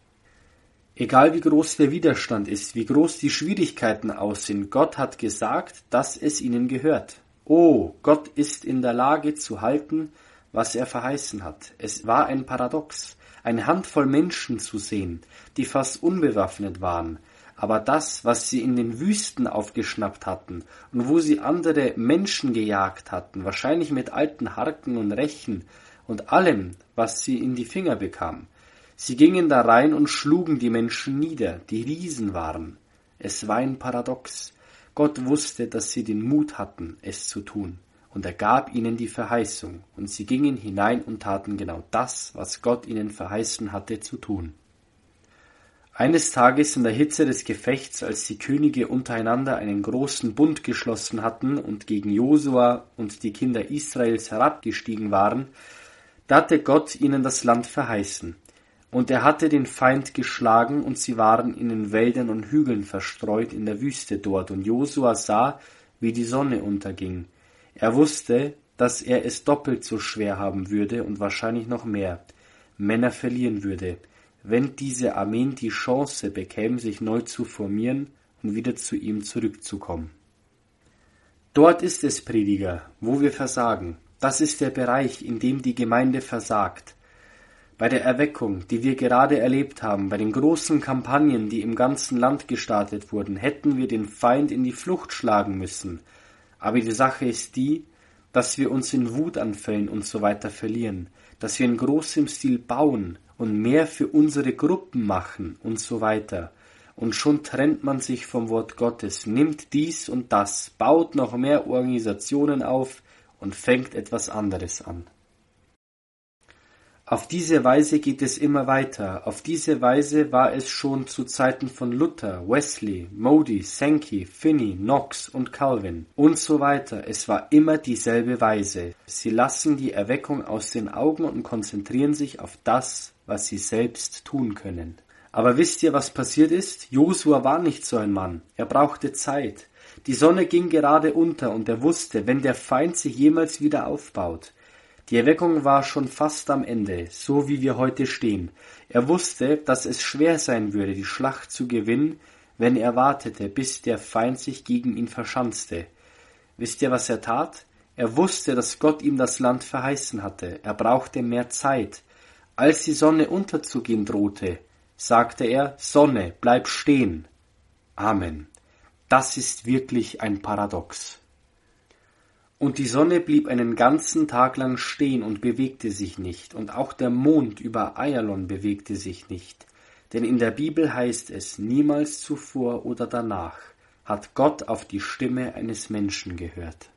Egal wie groß der Widerstand ist, wie groß die Schwierigkeiten aussehen, Gott hat gesagt, dass es ihnen gehört. Oh, Gott ist in der Lage zu halten, was er verheißen hat. Es war ein Paradox, eine Handvoll Menschen zu sehen, die fast unbewaffnet waren, aber das, was sie in den Wüsten aufgeschnappt hatten und wo sie andere Menschen gejagt hatten, wahrscheinlich mit alten Harken und Rechen, und allem, was sie in die Finger bekamen. Sie gingen da rein und schlugen die Menschen nieder, die Riesen waren. Es war ein Paradox. Gott wusste, dass sie den Mut hatten, es zu tun, und er gab ihnen die Verheißung, und sie gingen hinein und taten genau das, was Gott ihnen verheißen hatte zu tun. Eines Tages in der Hitze des Gefechts, als die Könige untereinander einen großen Bund geschlossen hatten und gegen Josua und die Kinder Israels herabgestiegen waren, da hatte Gott ihnen das Land verheißen. Und er hatte den Feind geschlagen, und sie waren in den Wäldern und Hügeln verstreut in der Wüste dort. Und Josua sah, wie die Sonne unterging. Er wusste, dass er es doppelt so schwer haben würde und wahrscheinlich noch mehr Männer verlieren würde, wenn diese Armeen die Chance bekämen, sich neu zu formieren und wieder zu ihm zurückzukommen. Dort ist es, Prediger, wo wir versagen. Das ist der Bereich, in dem die Gemeinde versagt. Bei der Erweckung, die wir gerade erlebt haben, bei den großen Kampagnen, die im ganzen Land gestartet wurden, hätten wir den Feind in die Flucht schlagen müssen. Aber die Sache ist die, dass wir uns in Wutanfällen und so weiter verlieren, dass wir in großem Stil bauen und mehr für unsere Gruppen machen und so weiter. Und schon trennt man sich vom Wort Gottes, nimmt dies und das, baut noch mehr Organisationen auf und fängt etwas anderes an. Auf diese Weise geht es immer weiter. Auf diese Weise war es schon zu Zeiten von Luther, Wesley, Moody, Sankey, Finney, Knox und Calvin und so weiter. Es war immer dieselbe Weise. Sie lassen die Erweckung aus den Augen und konzentrieren sich auf das, was sie selbst tun können. Aber wisst ihr, was passiert ist? Josua war nicht so ein Mann. Er brauchte Zeit. Die Sonne ging gerade unter und er wusste, wenn der Feind sich jemals wieder aufbaut. Die Erweckung war schon fast am Ende, so wie wir heute stehen. Er wusste, dass es schwer sein würde, die Schlacht zu gewinnen, wenn er wartete, bis der Feind sich gegen ihn verschanzte. Wisst ihr, was er tat? Er wusste, dass Gott ihm das Land verheißen hatte. Er brauchte mehr Zeit. Als die Sonne unterzugehen drohte, sagte er, Sonne, bleib stehen. Amen. Das ist wirklich ein Paradox. Und die Sonne blieb einen ganzen Tag lang stehen und bewegte sich nicht, und auch der Mond über Ayalon bewegte sich nicht. Denn in der Bibel heißt es, niemals zuvor oder danach hat Gott auf die Stimme eines Menschen gehört.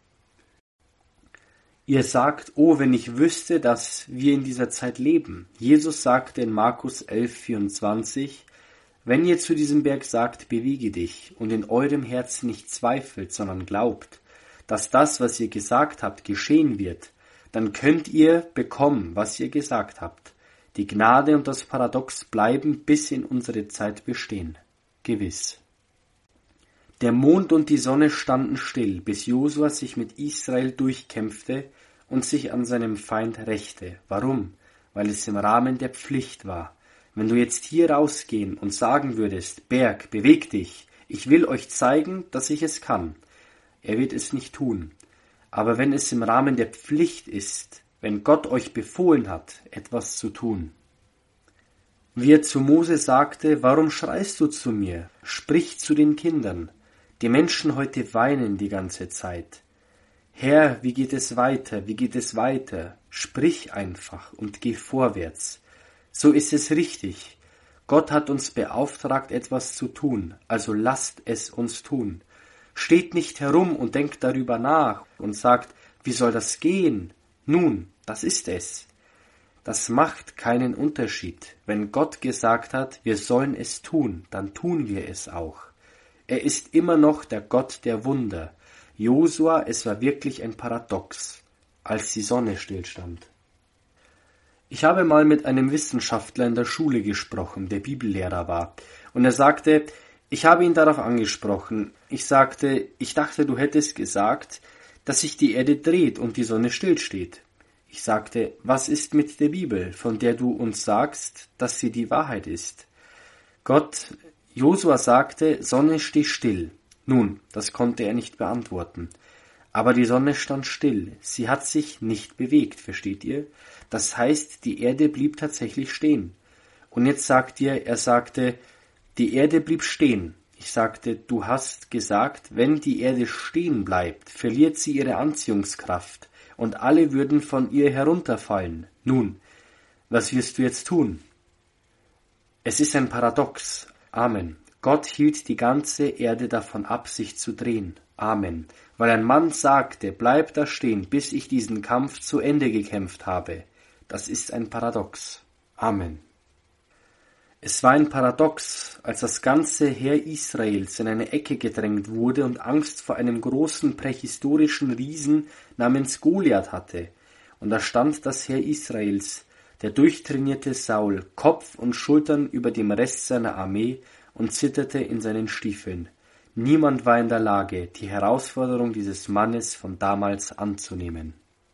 Ihr sagt, oh, wenn ich wüsste, dass wir in dieser Zeit leben. Jesus sagte in Markus elf vierundzwanzig, wenn ihr zu diesem Berg sagt, bewege dich, und in eurem Herzen nicht zweifelt, sondern glaubt, dass das, was ihr gesagt habt, geschehen wird, dann könnt ihr bekommen, was ihr gesagt habt. Die Gnade und das Paradox bleiben bis in unsere Zeit bestehen. Gewiss. Der Mond und die Sonne standen still, bis Josua sich mit Israel durchkämpfte und sich an seinem Feind rächte. Warum? Weil es im Rahmen der Pflicht war. Wenn du jetzt hier rausgehen und sagen würdest, Berg, beweg dich, ich will euch zeigen, dass ich es kann. Er wird es nicht tun. Aber wenn es im Rahmen der Pflicht ist, wenn Gott euch befohlen hat, etwas zu tun. Wie er zu Mose sagte, warum schreist du zu mir? Sprich zu den Kindern. Die Menschen heute weinen die ganze Zeit. Herr, wie geht es weiter? Wie geht es weiter? Sprich einfach und geh vorwärts. So ist es richtig. Gott hat uns beauftragt, etwas zu tun, also lasst es uns tun. Steht nicht herum und denkt darüber nach und sagt, wie soll das gehen? Nun, das ist es. Das macht keinen Unterschied. Wenn Gott gesagt hat, wir sollen es tun, dann tun wir es auch. Er ist immer noch der Gott der Wunder. Josua, es war wirklich ein Paradox, als die Sonne stillstand. Ich habe mal mit einem Wissenschaftler in der Schule gesprochen, der Bibellehrer war, und er sagte, ich habe ihn darauf angesprochen. Ich sagte, ich dachte, du hättest gesagt, dass sich die Erde dreht und die Sonne stillsteht. Ich sagte, was ist mit der Bibel, von der du uns sagst, dass sie die Wahrheit ist? Gott, Josua sagte, Sonne steh still. Nun, das konnte er nicht beantworten. Aber die Sonne stand still. Sie hat sich nicht bewegt, versteht ihr? Das heißt, die Erde blieb tatsächlich stehen. Und jetzt sagt ihr, er sagte, die Erde blieb stehen. Ich sagte, du hast gesagt, wenn die Erde stehen bleibt, verliert sie ihre Anziehungskraft und alle würden von ihr herunterfallen. Nun, was wirst du jetzt tun? Es ist ein Paradox. Amen. Gott hielt die ganze Erde davon ab, sich zu drehen. Amen. Weil ein Mann sagte, bleib da stehen, bis ich diesen Kampf zu Ende gekämpft habe. Das ist ein Paradox. Amen. Es war ein Paradox, als das ganze Heer Israels in eine Ecke gedrängt wurde und Angst vor einem großen prähistorischen Riesen namens Goliath hatte. Und da stand das Heer Israels, der durchtrainierte Saul, Kopf und Schultern über dem Rest seiner Armee und zitterte in seinen Stiefeln. Niemand war in der Lage, die Herausforderung dieses Mannes von damals anzunehmen.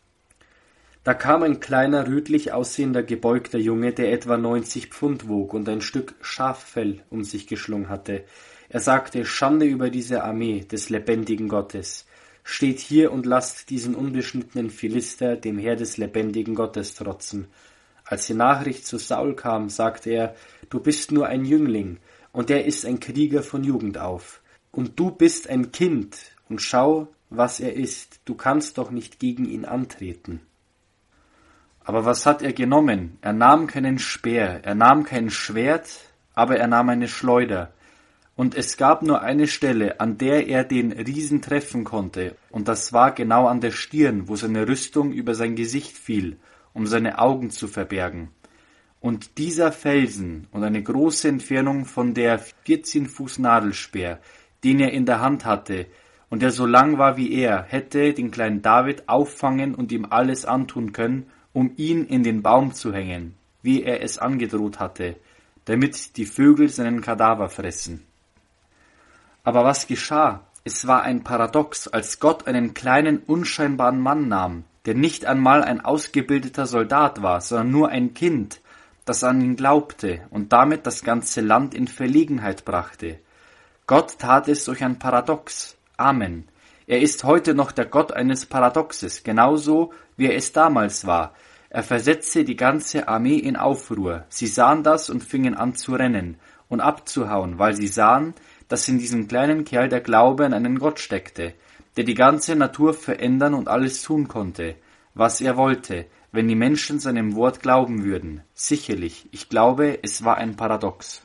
Da kam ein kleiner, rötlich aussehender, gebeugter Junge, der etwa neunzig Pfund wog und ein Stück Schaffell um sich geschlungen hatte. Er sagte, Schande über diese Armee des lebendigen Gottes. Steht hier und lasst diesen unbeschnittenen Philister dem Heer des lebendigen Gottes trotzen. Als die Nachricht zu Saul kam, sagte er, du bist nur ein Jüngling, und er ist ein Krieger von Jugend auf. Und du bist ein Kind, und schau, was er ist. Du kannst doch nicht gegen ihn antreten. Aber was hat er genommen? Er nahm keinen Speer, er nahm kein Schwert, aber er nahm eine Schleuder. Und es gab nur eine Stelle, an der er den Riesen treffen konnte, und das war genau an der Stirn, wo seine Rüstung über sein Gesicht fiel, um seine Augen zu verbergen. Und dieser Felsen und eine große Entfernung von der vierzehn Fuß Nadelspeer, den er in der Hand hatte, und der so lang war wie er, hätte den kleinen David auffangen und ihm alles antun können, um ihn in den Baum zu hängen, wie er es angedroht hatte. damit die Vögel seinen Kadaver fressen. Aber was geschah? Es war ein Paradox, als Gott einen kleinen, unscheinbaren Mann nahm, der nicht einmal ein ausgebildeter Soldat war, sondern nur ein Kind, das an ihn glaubte und damit das ganze Land in Verlegenheit brachte. Gott tat es durch ein Paradox. Amen. Er ist heute noch der Gott eines Paradoxes, genauso wie er es damals war. Er versetzte die ganze Armee in Aufruhr. Sie sahen das und fingen an zu rennen und abzuhauen, weil sie sahen, dass in diesem kleinen Kerl der Glaube an einen Gott steckte, der die ganze Natur verändern und alles tun konnte, was er wollte, wenn die Menschen seinem Wort glauben würden. Sicherlich, ich glaube, es war ein Paradox.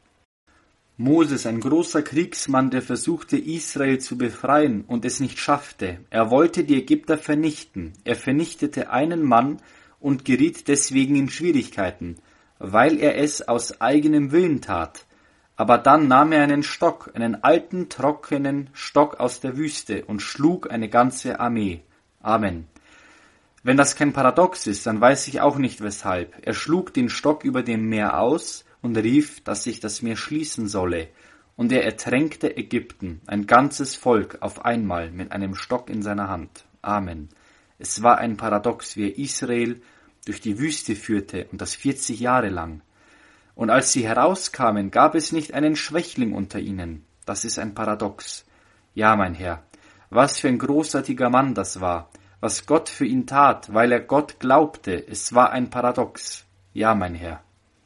Moses, ein großer Kriegsmann, der versuchte, Israel zu befreien und es nicht schaffte. Er wollte die Ägypter vernichten. Er vernichtete einen Mann und geriet deswegen in Schwierigkeiten, weil er es aus eigenem Willen tat. Aber dann nahm er einen Stock, einen alten, trockenen Stock aus der Wüste und schlug eine ganze Armee. Amen. Wenn das kein Paradox ist, dann weiß ich auch nicht weshalb. Er schlug den Stock über dem Meer aus und rief, dass sich das Meer schließen solle. Und er ertränkte Ägypten, ein ganzes Volk, auf einmal mit einem Stock in seiner Hand. Amen. Es war ein Paradox, wie er Israel durch die Wüste führte und das vierzig Jahre lang. Und als sie herauskamen, gab es nicht einen Schwächling unter ihnen. Das ist ein Paradox. Ja, mein Herr, was für ein großartiger Mann das war, was Gott für ihn tat, weil er Gott glaubte, es war ein Paradox. Ja, mein Herr.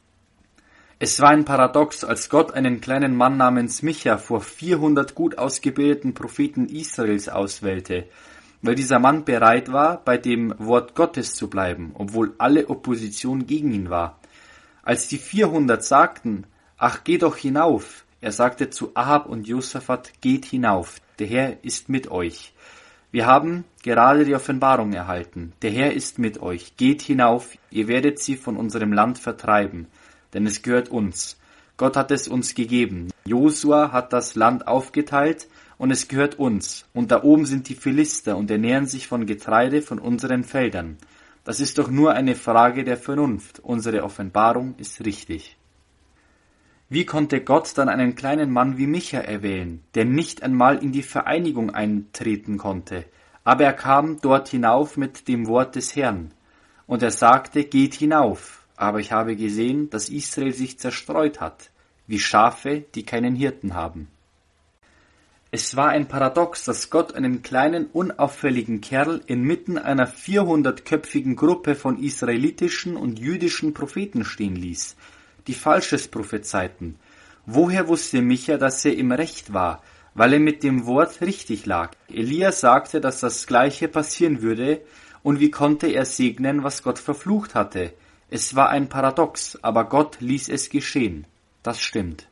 Es war ein Paradox, als Gott einen kleinen Mann namens Micha vor vierhundert gut ausgebildeten Propheten Israels auswählte, weil dieser Mann bereit war, bei dem Wort Gottes zu bleiben, obwohl alle Opposition gegen ihn war. Als die vierhundert sagten, ach, geh doch hinauf, er sagte zu Ahab und Josaphat, geht hinauf, der Herr ist mit euch. Wir haben gerade die Offenbarung erhalten, der Herr ist mit euch, geht hinauf, ihr werdet sie von unserem Land vertreiben, denn es gehört uns. Gott hat es uns gegeben. Josua hat das Land aufgeteilt und es gehört uns. Und da oben sind die Philister und ernähren sich von Getreide von unseren Feldern. Das ist doch nur eine Frage der Vernunft. Unsere Offenbarung ist richtig. Wie konnte Gott dann einen kleinen Mann wie Micha erwählen, der nicht einmal in die Vereinigung eintreten konnte? Aber er kam dort hinauf mit dem Wort des Herrn. Und er sagte, geht hinauf. Aber ich habe gesehen, dass Israel sich zerstreut hat, wie Schafe, die keinen Hirten haben. Es war ein Paradox, dass Gott einen kleinen, unauffälligen Kerl inmitten einer vierhundertköpfigen Gruppe von israelitischen und jüdischen Propheten stehen ließ, die Falsches prophezeiten. Woher wusste Micha, dass er im Recht war, weil er mit dem Wort richtig lag? Elia sagte, dass das Gleiche passieren würde, und wie konnte er segnen, was Gott verflucht hatte? Es war ein Paradox, aber Gott ließ es geschehen. Das stimmt.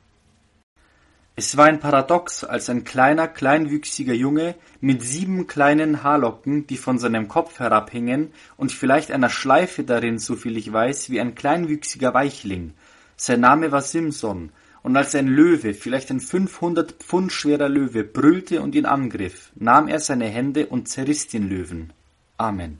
Es war ein Paradox, als ein kleiner, kleinwüchsiger Junge mit sieben kleinen Haarlocken, die von seinem Kopf herabhingen, und vielleicht einer Schleife darin, soviel ich weiß, wie ein kleinwüchsiger Weichling. Sein Name war Simson, und als ein Löwe, vielleicht ein fünfhundert Pfund schwerer Löwe, brüllte und ihn angriff, nahm er seine Hände und zerriss den Löwen. Amen.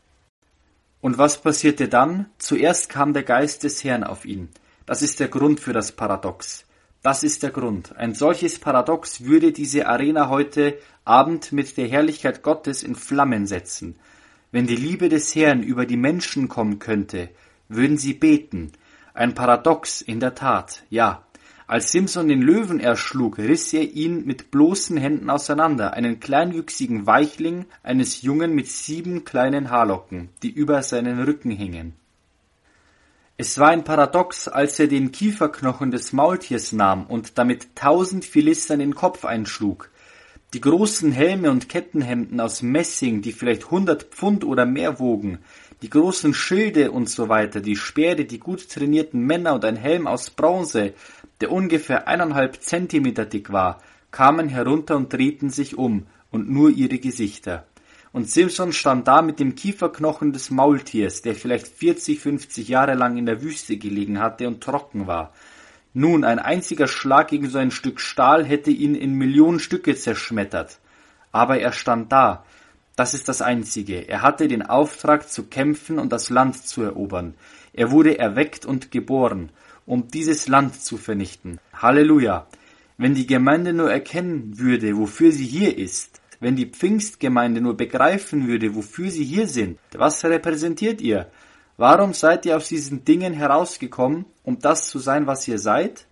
Und was passierte dann? Zuerst kam der Geist des Herrn auf ihn. Das ist der Grund für das Paradox. Das ist der Grund. Ein solches Paradox würde diese Arena heute Abend mit der Herrlichkeit Gottes in Flammen setzen. Wenn die Liebe des Herrn über die Menschen kommen könnte, würden sie beten. Ein Paradox in der Tat, ja. Als Simson den Löwen erschlug, riss er ihn mit bloßen Händen auseinander, einen kleinwüchsigen Weichling eines Jungen mit sieben kleinen Haarlocken, die über seinen Rücken hingen. Es war ein Paradox, als er den Kieferknochen des Maultiers nahm und damit tausend Philistern den Kopf einschlug. Die großen Helme und Kettenhemden aus Messing, die vielleicht hundert Pfund oder mehr wogen, die großen Schilde und so weiter, die Speere, die gut trainierten Männer und ein Helm aus Bronze, der ungefähr eineinhalb Zentimeter dick war, kamen herunter und drehten sich um, und nur ihre Gesichter. Und Simson stand da mit dem Kieferknochen des Maultiers, der vielleicht vierzig, fünfzig Jahre lang in der Wüste gelegen hatte und trocken war. Nun, ein einziger Schlag gegen so ein Stück Stahl hätte ihn in Millionen Stücke zerschmettert. Aber er stand da. Das ist das Einzige. Er hatte den Auftrag zu kämpfen und das Land zu erobern. Er wurde erweckt und geboren. um dieses Land zu vernichten. Halleluja! Wenn die Gemeinde nur erkennen würde, wofür sie hier ist, wenn die Pfingstgemeinde nur begreifen würde, wofür sie hier sind, was repräsentiert ihr? Warum seid ihr aus diesen Dingen herausgekommen, um das zu sein, was ihr seid?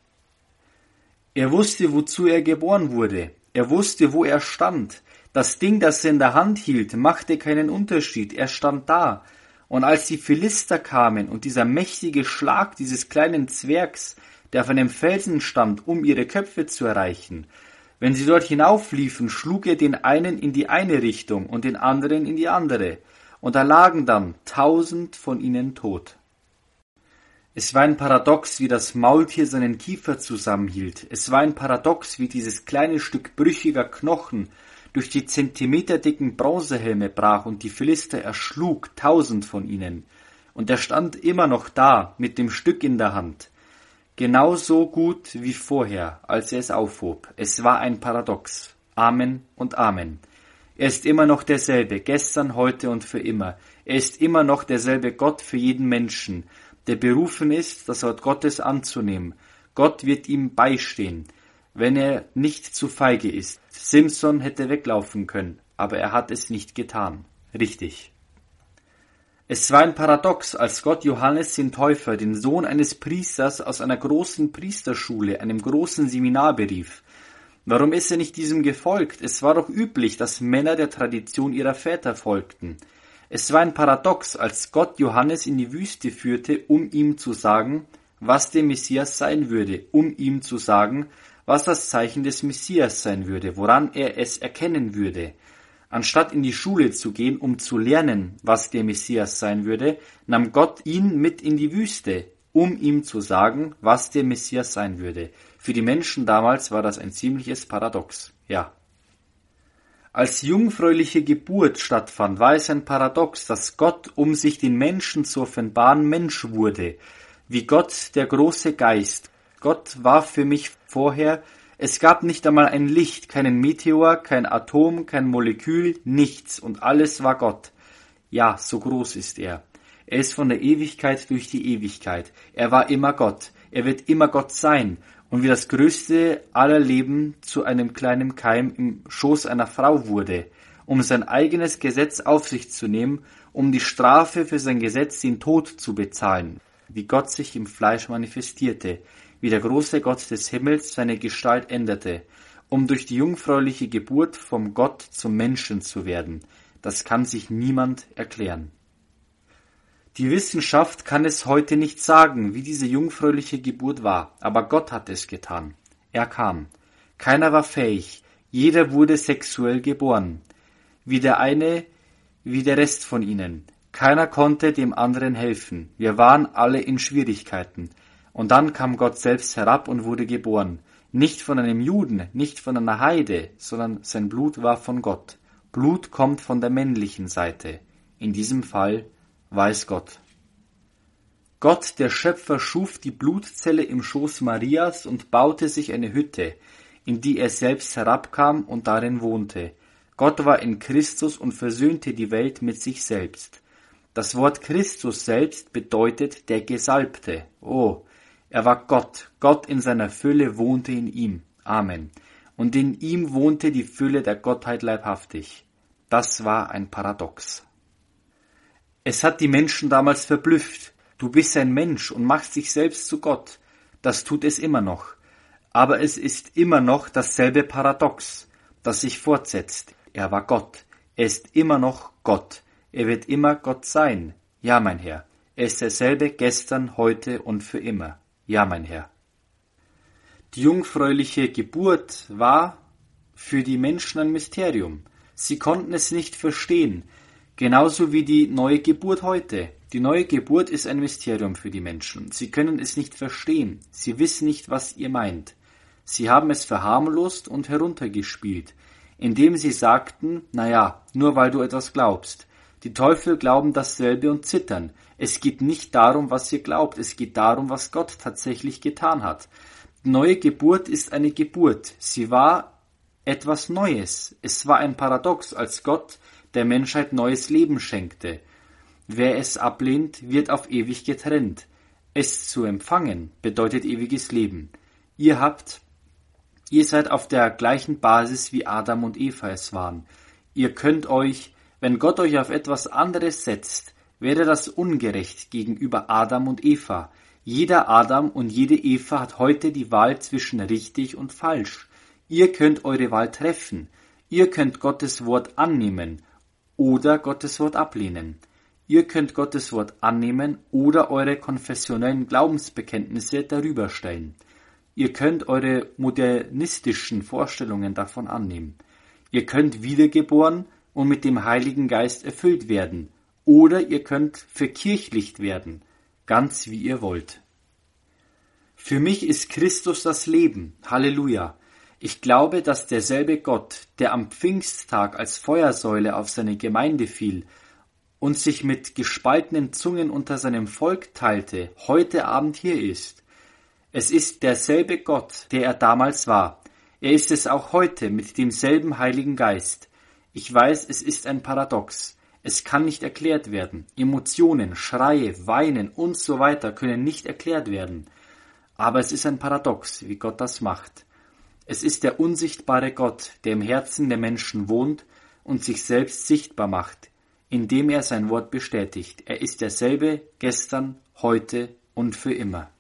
Er wusste, wozu er geboren wurde. Er wusste, wo er stand. Das Ding, das er in der Hand hielt, machte keinen Unterschied. Er stand da. Und als die Philister kamen und dieser mächtige Schlag dieses kleinen Zwergs, der auf einem Felsen stand, um ihre Köpfe zu erreichen, wenn sie dort hinaufliefen, schlug er den einen in die eine Richtung und den anderen in die andere. Und da lagen dann tausend von ihnen tot. Es war ein Paradox, wie das Maultier seinen Kiefer zusammenhielt. Es war ein Paradox, wie dieses kleine Stück brüchiger Knochen durch die zentimeterdicken Bronzehelme brach und die Philister erschlug, tausend von ihnen. Und er stand immer noch da, mit dem Stück in der Hand. Genauso gut wie vorher, als er es aufhob. Es war ein Paradox. Amen und Amen. Er ist immer noch derselbe, gestern, heute und für immer. Er ist immer noch derselbe Gott für jeden Menschen, der berufen ist, das Wort Gottes anzunehmen. Gott wird ihm beistehen, wenn er nicht zu feige ist. Simson hätte weglaufen können, aber er hat es nicht getan. Richtig. Es war ein Paradox, als Gott Johannes den Täufer, den Sohn eines Priesters aus einer großen Priesterschule, einem großen Seminar berief. Warum ist er nicht diesem gefolgt? Es war doch üblich, dass Männer der Tradition ihrer Väter folgten. Es war ein Paradox, als Gott Johannes in die Wüste führte, um ihm zu sagen, was der Messias sein würde, um ihm zu sagen, was das Zeichen des Messias sein würde, woran er es erkennen würde. Anstatt in die Schule zu gehen, um zu lernen, was der Messias sein würde, nahm Gott ihn mit in die Wüste, um ihm zu sagen, was der Messias sein würde. Für die Menschen damals war das ein ziemliches Paradox, ja. Als jungfräuliche Geburt stattfand, war es ein Paradox, dass Gott, um sich den Menschen zu offenbaren, Mensch wurde, wie Gott der große Geist. Gott war für mich vorher, es gab nicht einmal ein Licht, keinen Meteor, kein Atom, kein Molekül, nichts, und alles war Gott. Ja, so groß ist er. Er ist von der Ewigkeit durch die Ewigkeit. Er war immer Gott. Er wird immer Gott sein. Und wie das größte aller Leben zu einem kleinen Keim im Schoß einer Frau wurde, um sein eigenes Gesetz auf sich zu nehmen, um die Strafe für sein Gesetz, den Tod, zu bezahlen, wie Gott sich im Fleisch manifestierte, wie der große Gott des Himmels seine Gestalt änderte, um durch die jungfräuliche Geburt vom Gott zum Menschen zu werden. Das kann sich niemand erklären. Die Wissenschaft kann es heute nicht sagen, wie diese jungfräuliche Geburt war, aber Gott hat es getan. Er kam. Keiner war fähig, jeder wurde sexuell geboren, wie der eine, wie der Rest von ihnen. Keiner konnte dem anderen helfen. Wir waren alle in Schwierigkeiten. Und dann kam Gott selbst herab und wurde geboren. Nicht von einem Juden, nicht von einer Heide, sondern sein Blut war von Gott. Blut kommt von der männlichen Seite. In diesem Fall war es Gott. Gott, der Schöpfer, schuf die Blutzelle im Schoß Marias und baute sich eine Hütte, in die er selbst herabkam und darin wohnte. Gott war in Christus und versöhnte die Welt mit sich selbst. Das Wort Christus selbst bedeutet der Gesalbte. Oh, er war Gott. Gott in seiner Fülle wohnte in ihm. Amen. Und in ihm wohnte die Fülle der Gottheit leibhaftig. Das war ein Paradox. Es hat die Menschen damals verblüfft. Du bist ein Mensch und machst dich selbst zu Gott. Das tut es immer noch. Aber es ist immer noch dasselbe Paradox, das sich fortsetzt. Er war Gott. Er ist immer noch Gott. Er wird immer Gott sein. Ja, mein Herr. Er ist derselbe gestern, heute und für immer. Ja, mein Herr. Die jungfräuliche Geburt war für die Menschen ein Mysterium. Sie konnten es nicht verstehen. Genauso wie die neue Geburt heute. Die neue Geburt ist ein Mysterium für die Menschen. Sie können es nicht verstehen. Sie wissen nicht, was ihr meint. Sie haben es verharmlost und heruntergespielt, indem sie sagten, naja, nur weil du etwas glaubst. Die Teufel glauben dasselbe und zittern. Es geht nicht darum, was ihr glaubt, es geht darum, was Gott tatsächlich getan hat. Die neue Geburt ist eine Geburt. Sie war etwas Neues. Es war ein Paradox, als Gott der Menschheit neues Leben schenkte. Wer es ablehnt, wird auf ewig getrennt. Es zu empfangen bedeutet ewiges Leben. Ihr habt, ihr seid auf der gleichen Basis wie Adam und Eva es waren. Ihr könnt euch, wenn Gott euch auf etwas anderes setzt, wäre das ungerecht gegenüber Adam und Eva. Jeder Adam und jede Eva hat heute die Wahl zwischen richtig und falsch. Ihr könnt eure Wahl treffen. Ihr könnt Gottes Wort annehmen oder Gottes Wort ablehnen. Ihr könnt Gottes Wort annehmen oder eure konfessionellen Glaubensbekenntnisse darüber stellen. Ihr könnt eure modernistischen Vorstellungen davon annehmen. Ihr könnt wiedergeboren und mit dem Heiligen Geist erfüllt werden. Oder ihr könnt verkirchlicht werden, ganz wie ihr wollt. Für mich ist Christus das Leben. Halleluja. Ich glaube, dass derselbe Gott, der am Pfingsttag als Feuersäule auf seine Gemeinde fiel und sich mit gespaltenen Zungen unter seinem Volk teilte, heute Abend hier ist. Es ist derselbe Gott, der er damals war. Er ist es auch heute mit demselben Heiligen Geist. Ich weiß, es ist ein Paradox. Es kann nicht erklärt werden. Emotionen, Schreie, Weinen und so weiter können nicht erklärt werden. Aber es ist ein Paradox, wie Gott das macht. Es ist der unsichtbare Gott, der im Herzen der Menschen wohnt und sich selbst sichtbar macht, indem er sein Wort bestätigt. Er ist derselbe gestern, heute und für immer.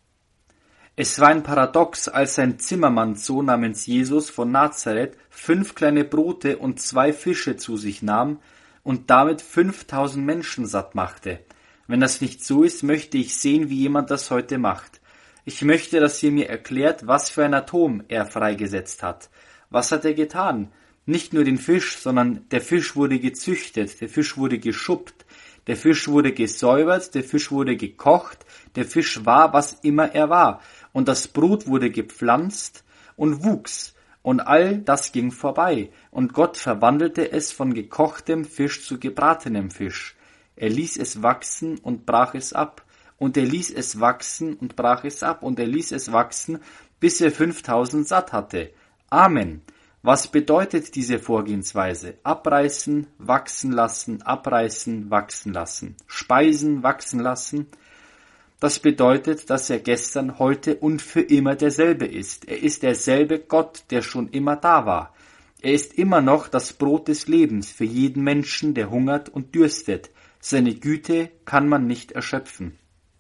Es war ein Paradox, als ein Zimmermannssohn namens Jesus von Nazareth fünf kleine Brote und zwei Fische zu sich nahm und damit fünftausend Menschen satt machte. Wenn das nicht so ist, möchte ich sehen, wie jemand das heute macht. Ich möchte, dass ihr mir erklärt, was für ein Atom er freigesetzt hat. Was hat er getan? Nicht nur den Fisch, sondern der Fisch wurde gezüchtet, der Fisch wurde geschuppt, der Fisch wurde gesäubert, der Fisch wurde gekocht, der Fisch war, was immer er war, und das Brot wurde gepflanzt und wuchs. Und all das ging vorbei, und Gott verwandelte es von gekochtem Fisch zu gebratenem Fisch. Er ließ es wachsen und brach es ab, und er ließ es wachsen und brach es ab, und er ließ es wachsen, bis er fünftausend satt hatte. Amen. Was bedeutet diese Vorgehensweise? Abreißen, wachsen lassen, abreißen, wachsen lassen. Speisen, wachsen lassen. Das bedeutet, dass er gestern, heute und für immer derselbe ist. Er ist derselbe Gott, der schon immer da war. Er ist immer noch das Brot des Lebens für jeden Menschen, der hungert und dürstet. Seine Güte kann man nicht erschöpfen.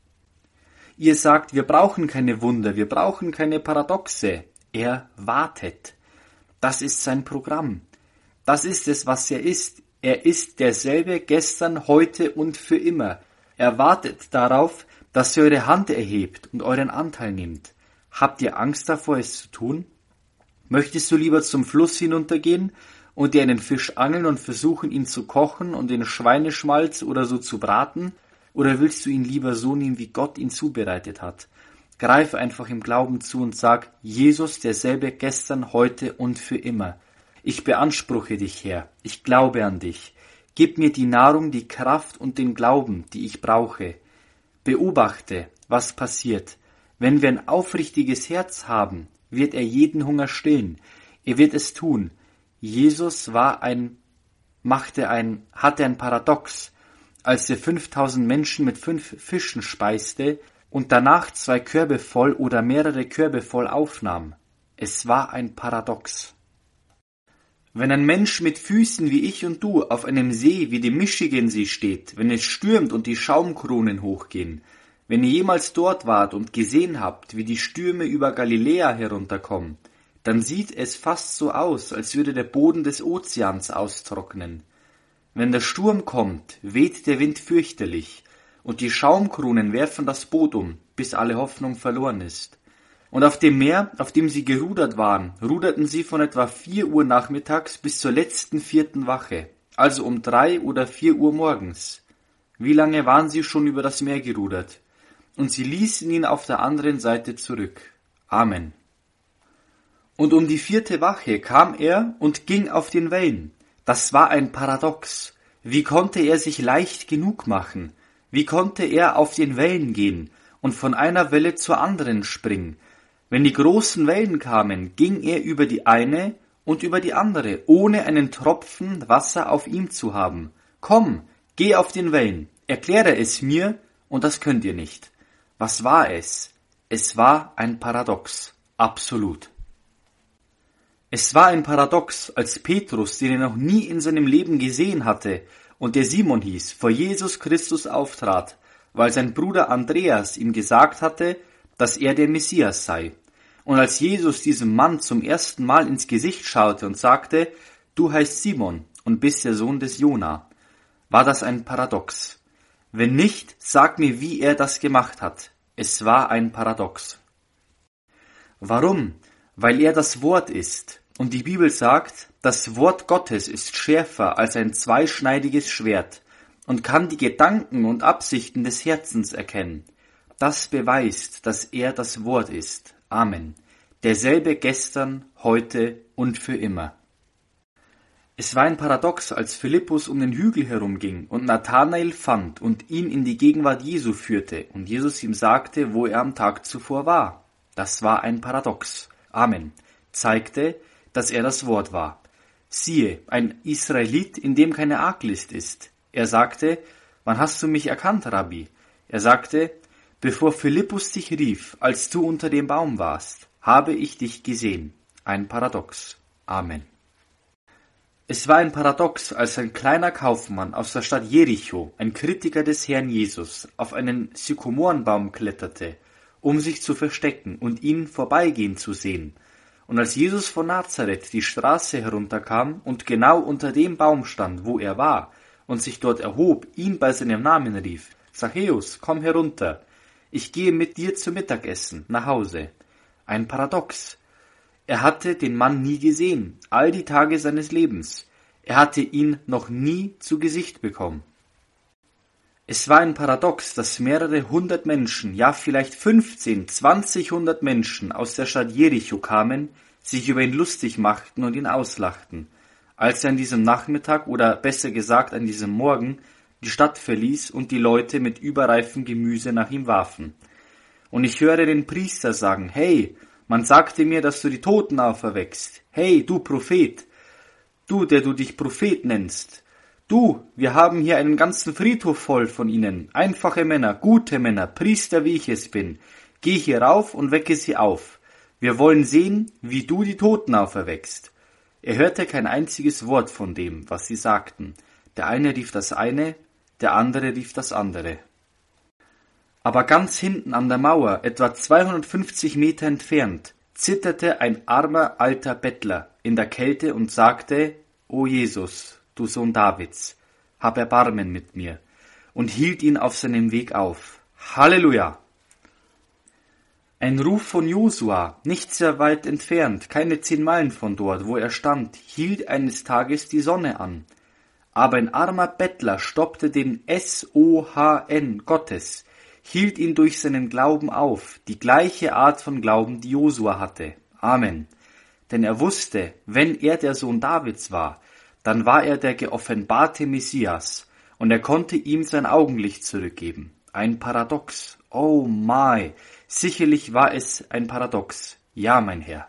Ihr sagt, wir brauchen keine Wunder, wir brauchen keine Paradoxe. Er wartet. Das ist sein Programm. Das ist es, was er ist. Er ist derselbe gestern, heute und für immer. Er wartet darauf, dass ihr eure Hand erhebt und euren Anteil nehmt. Habt ihr Angst davor, es zu tun? Möchtest du lieber zum Fluss hinuntergehen und dir einen Fisch angeln und versuchen, ihn zu kochen und in Schweineschmalz oder so zu braten? Oder willst du ihn lieber so nehmen, wie Gott ihn zubereitet hat? Greif einfach im Glauben zu und sag, Jesus derselbe gestern, heute und für immer. Ich beanspruche dich, Herr. Ich glaube an dich. Gib mir die Nahrung, die Kraft und den Glauben, die ich brauche. Beobachte, was passiert. Wenn wir ein aufrichtiges Herz haben, wird er jeden Hunger stillen. Er wird es tun. Jesus war ein, machte ein, hatte ein Paradox, als er fünftausend Menschen mit fünf Fischen speiste und danach zwei Körbe voll oder mehrere Körbe voll aufnahm. Es war ein Paradox. Wenn ein Mensch mit Füßen wie ich und du auf einem See wie dem Michigansee steht, wenn es stürmt und die Schaumkronen hochgehen, wenn ihr jemals dort wart und gesehen habt, wie die Stürme über Galiläa herunterkommen, dann sieht es fast so aus, als würde der Boden des Ozeans austrocknen. Wenn der Sturm kommt, weht der Wind fürchterlich, und die Schaumkronen werfen das Boot um, bis alle Hoffnung verloren ist. Und auf dem Meer, auf dem sie gerudert waren, ruderten sie von etwa vier Uhr nachmittags bis zur letzten vierten Wache, also um drei oder vier Uhr morgens. Wie lange waren sie schon über das Meer gerudert? Und sie ließen ihn auf der anderen Seite zurück. Amen. Und um die vierte Wache kam er und ging auf den Wellen. Das war ein Paradox. Wie konnte er sich leicht genug machen? Wie konnte er auf den Wellen gehen und von einer Welle zur anderen springen? Wenn die großen Wellen kamen, ging er über die eine und über die andere, ohne einen Tropfen Wasser auf ihm zu haben. Komm, geh auf den Wellen, erkläre es mir, und das könnt ihr nicht. Was war es? Es war ein Paradox. Absolut. Es war ein Paradox, als Petrus, den er noch nie in seinem Leben gesehen hatte und der Simon hieß, vor Jesus Christus auftrat, weil sein Bruder Andreas ihm gesagt hatte, dass er der Messias sei. Und als Jesus diesem Mann zum ersten Mal ins Gesicht schaute und sagte, du heißt Simon und bist der Sohn des Jona, war das ein Paradox. Wenn nicht, sag mir, wie er das gemacht hat. Es war ein Paradox. Warum? Weil er das Wort ist. Und die Bibel sagt, das Wort Gottes ist schärfer als ein zweischneidiges Schwert und kann die Gedanken und Absichten des Herzens erkennen. Das beweist, dass er das Wort ist. Amen. Derselbe gestern, heute und für immer. Es war ein Paradox, als Philippus um den Hügel herumging und Nathanael fand und ihn in die Gegenwart Jesu führte und Jesus ihm sagte, wo er am Tag zuvor war. Das war ein Paradox. Amen. Zeigte, dass er das Wort war. Siehe, ein Israelit, in dem keine Arglist ist. Er sagte, wann hast du mich erkannt, Rabbi? Er sagte, bevor Philippus dich rief, als du unter dem Baum warst, habe ich dich gesehen. Ein Paradox. Amen. Es war ein Paradox, als ein kleiner Kaufmann aus der Stadt Jericho, ein Kritiker des Herrn Jesus, auf einen Sykomorenbaum kletterte, um sich zu verstecken und ihn vorbeigehen zu sehen. Und als Jesus von Nazareth die Straße herunterkam und genau unter dem Baum stand, wo er war, und sich dort erhob, ihn bei seinem Namen rief, Zachäus, komm herunter, ich gehe mit dir zum Mittagessen, nach Hause. Ein Paradox. Er hatte den Mann nie gesehen, all die Tage seines Lebens. Er hatte ihn noch nie zu Gesicht bekommen. Es war ein Paradox, dass mehrere hundert Menschen, ja vielleicht fünfzehn, zwanzig hundert Menschen aus der Stadt Jericho kamen, sich über ihn lustig machten und ihn auslachten, als er an diesem Nachmittag oder besser gesagt an diesem Morgen die Stadt verließ und die Leute mit überreifem Gemüse nach ihm warfen. Und ich höre den Priester sagen, hey, man sagte mir, dass du die Toten auferweckst. Hey, du Prophet, du, der du dich Prophet nennst. Du, wir haben hier einen ganzen Friedhof voll von ihnen, einfache Männer, gute Männer, Priester, wie ich es bin. Geh hier rauf und wecke sie auf. Wir wollen sehen, wie du die Toten auferweckst. Er hörte kein einziges Wort von dem, was sie sagten. Der eine rief das eine, der andere rief das andere. Aber ganz hinten an der Mauer, etwa zweihundertfünfzig Meter entfernt, zitterte ein armer alter Bettler in der Kälte und sagte, O Jesus, du Sohn Davids, hab Erbarmen mit mir, und hielt ihn auf seinem Weg auf. Halleluja! Ein Ruf von Josua, nicht sehr weit entfernt, keine zehn Meilen von dort, wo er stand, hielt eines Tages die Sonne an. Aber ein armer Bettler stoppte den S O H N Gottes, hielt ihn durch seinen Glauben auf, die gleiche Art von Glauben, die Josua hatte. Amen. Denn er wusste, wenn er der Sohn Davids war, dann war er der geoffenbarte Messias, und er konnte ihm sein Augenlicht zurückgeben. Ein Paradox. Oh my, sicherlich war es ein Paradox. Ja, mein Herr.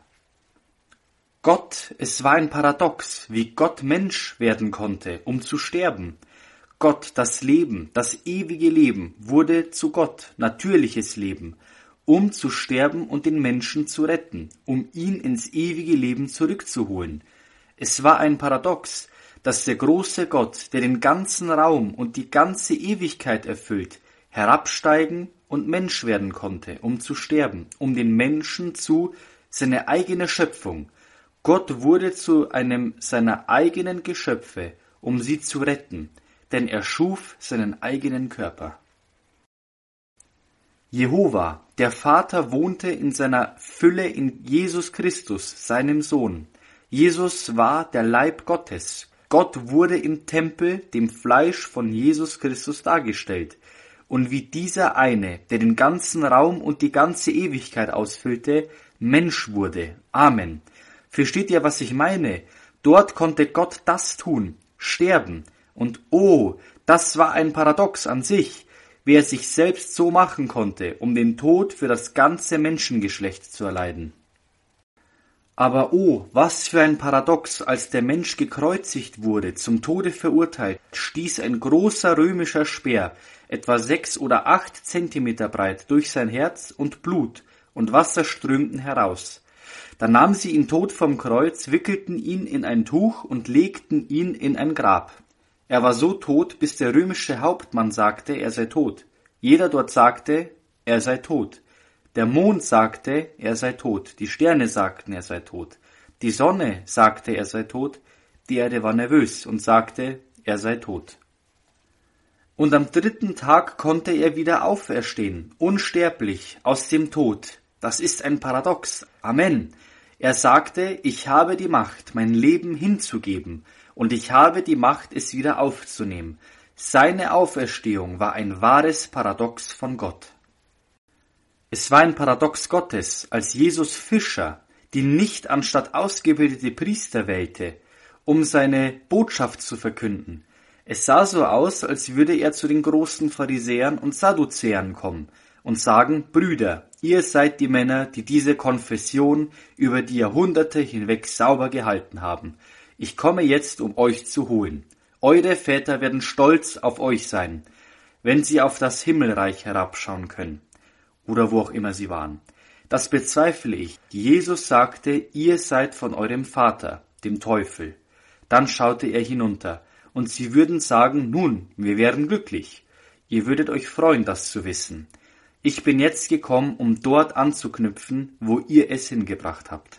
Gott, es war ein Paradox, wie Gott Mensch werden konnte, um zu sterben. Gott, das Leben, das ewige Leben, wurde zu Gott, natürliches Leben, um zu sterben und den Menschen zu retten, um ihn ins ewige Leben zurückzuholen. Es war ein Paradox, dass der große Gott, der den ganzen Raum und die ganze Ewigkeit erfüllt, herabsteigen und Mensch werden konnte, um zu sterben, um den Menschen zu seiner eigenen Schöpfung. Gott wurde zu einem seiner eigenen Geschöpfe, um sie zu retten, denn er schuf seinen eigenen Körper. Jehova, der Vater, wohnte in seiner Fülle in Jesus Christus, seinem Sohn. Jesus war der Leib Gottes. Gott wurde im Tempel, dem Fleisch von Jesus Christus dargestellt. Und wie dieser eine, der den ganzen Raum und die ganze Ewigkeit ausfüllte, Mensch wurde. Amen. Versteht ihr, was ich meine? Dort konnte Gott das tun, sterben. Und oh, das war ein Paradox an sich, wie er sich selbst so machen konnte, um den Tod für das ganze Menschengeschlecht zu erleiden. Aber oh, was für ein Paradox, als der Mensch gekreuzigt wurde, zum Tode verurteilt, stieß ein großer römischer Speer, etwa sechs oder acht Zentimeter breit, durch sein Herz, und Blut und Wasser strömten heraus. Da nahmen sie ihn tot vom Kreuz, wickelten ihn in ein Tuch und legten ihn in ein Grab. Er war so tot, bis der römische Hauptmann sagte, er sei tot. Jeder dort sagte, er sei tot. Der Mond sagte, er sei tot. Die Sterne sagten, er sei tot. Die Sonne sagte, er sei tot. Die Erde war nervös und sagte, er sei tot. Und am dritten Tag konnte er wieder auferstehen, unsterblich, aus dem Tod. Das ist ein Paradox. Amen. Er sagte, ich habe die Macht, mein Leben hinzugeben, und ich habe die Macht, es wieder aufzunehmen. Seine Auferstehung war ein wahres Paradox von Gott. Es war ein Paradox Gottes, als Jesus Fischer, die nicht anstatt ausgebildete Priester wählte, um seine Botschaft zu verkünden. Es sah so aus, als würde er zu den großen Pharisäern und Sadduzäern kommen und sagen, Brüder, ihr seid die Männer, die diese Konfession über die Jahrhunderte hinweg sauber gehalten haben. Ich komme jetzt, um euch zu holen. Eure Väter werden stolz auf euch sein, wenn sie auf das Himmelreich herabschauen können. Oder wo auch immer sie waren. Das bezweifle ich. Jesus sagte, ihr seid von eurem Vater, dem Teufel. Dann schaute er hinunter, und sie würden sagen, nun, wir wären glücklich. Ihr würdet euch freuen, das zu wissen. Ich bin jetzt gekommen, um dort anzuknüpfen, wo ihr es hingebracht habt.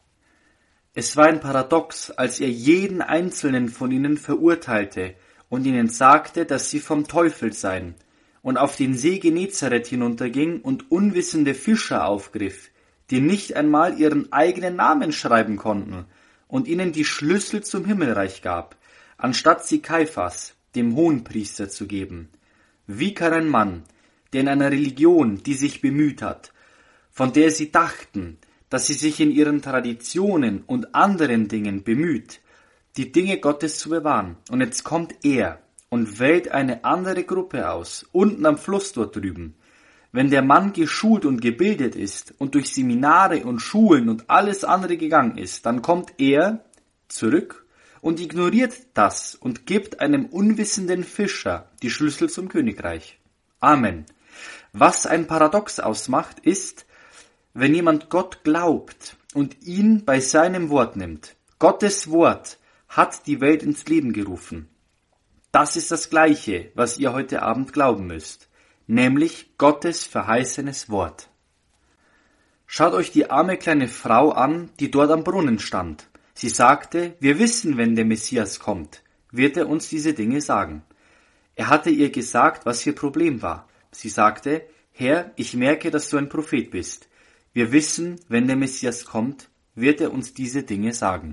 Es war ein Paradox, als er jeden einzelnen von ihnen verurteilte und ihnen sagte, dass sie vom Teufel seien, und auf den See Genezareth hinunterging und unwissende Fischer aufgriff, die nicht einmal ihren eigenen Namen schreiben konnten, und ihnen die Schlüssel zum Himmelreich gab, anstatt sie Kaiphas, dem Hohenpriester, zu geben. Wie kann ein Mann, der in einer Religion, die sich bemüht hat, von der sie dachten, dass sie sich in ihren Traditionen und anderen Dingen bemüht, die Dinge Gottes zu bewahren, und jetzt kommt er und wählt eine andere Gruppe aus, unten am Fluss dort drüben. Wenn der Mann geschult und gebildet ist und durch Seminare und Schulen und alles andere gegangen ist, dann kommt er zurück und ignoriert das und gibt einem unwissenden Fischer die Schlüssel zum Königreich. Amen. Was ein Paradox ausmacht, ist, wenn jemand Gott glaubt und ihn bei seinem Wort nimmt. Gottes Wort hat die Welt ins Leben gerufen. Das ist das Gleiche, was ihr heute Abend glauben müsst, nämlich Gottes verheißenes Wort. Schaut euch die arme kleine Frau an, die dort am Brunnen stand. Sie sagte, wir wissen, wenn der Messias kommt, wird er uns diese Dinge sagen. Er hatte ihr gesagt, was ihr Problem war. Sie sagte, Herr, ich merke, dass du ein Prophet bist. Wir wissen, wenn der Messias kommt, wird er uns diese Dinge sagen.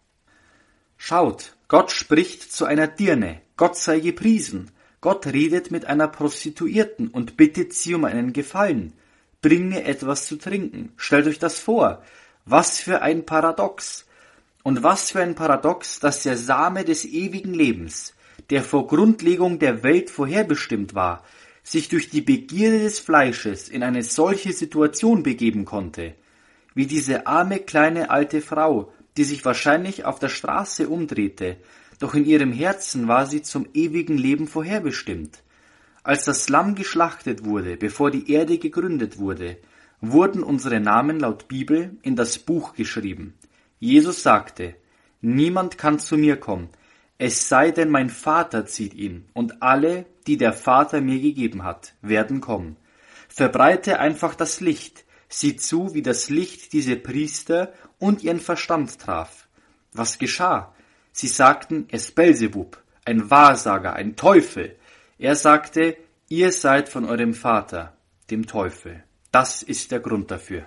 Schaut, Gott spricht zu einer Dirne, Gott sei gepriesen. Gott redet mit einer Prostituierten und bittet sie um einen Gefallen. Bring mir etwas zu trinken. Stellt euch das vor. Was für ein Paradox. Und was für ein Paradox, dass der Same des ewigen Lebens, der vor Grundlegung der Welt vorherbestimmt war, sich durch die Begierde des Fleisches in eine solche Situation begeben konnte, wie diese arme kleine alte Frau, die sich wahrscheinlich auf der Straße umdrehte, doch in ihrem Herzen war sie zum ewigen Leben vorherbestimmt. Als das Lamm geschlachtet wurde, bevor die Erde gegründet wurde, wurden unsere Namen laut Bibel in das Buch geschrieben. Jesus sagte, niemand kann zu mir kommen, es sei denn mein Vater zieht ihn, und alle, die der Vater mir gegeben hat, werden kommen. Verbreite einfach das Licht, sieh zu, wie das Licht diese Priester und ihren Verstand traf. Was geschah? Sie sagten, es ist Belzebub, ein Wahrsager, ein Teufel. Er sagte, ihr seid von eurem Vater, dem Teufel. Das ist der Grund dafür.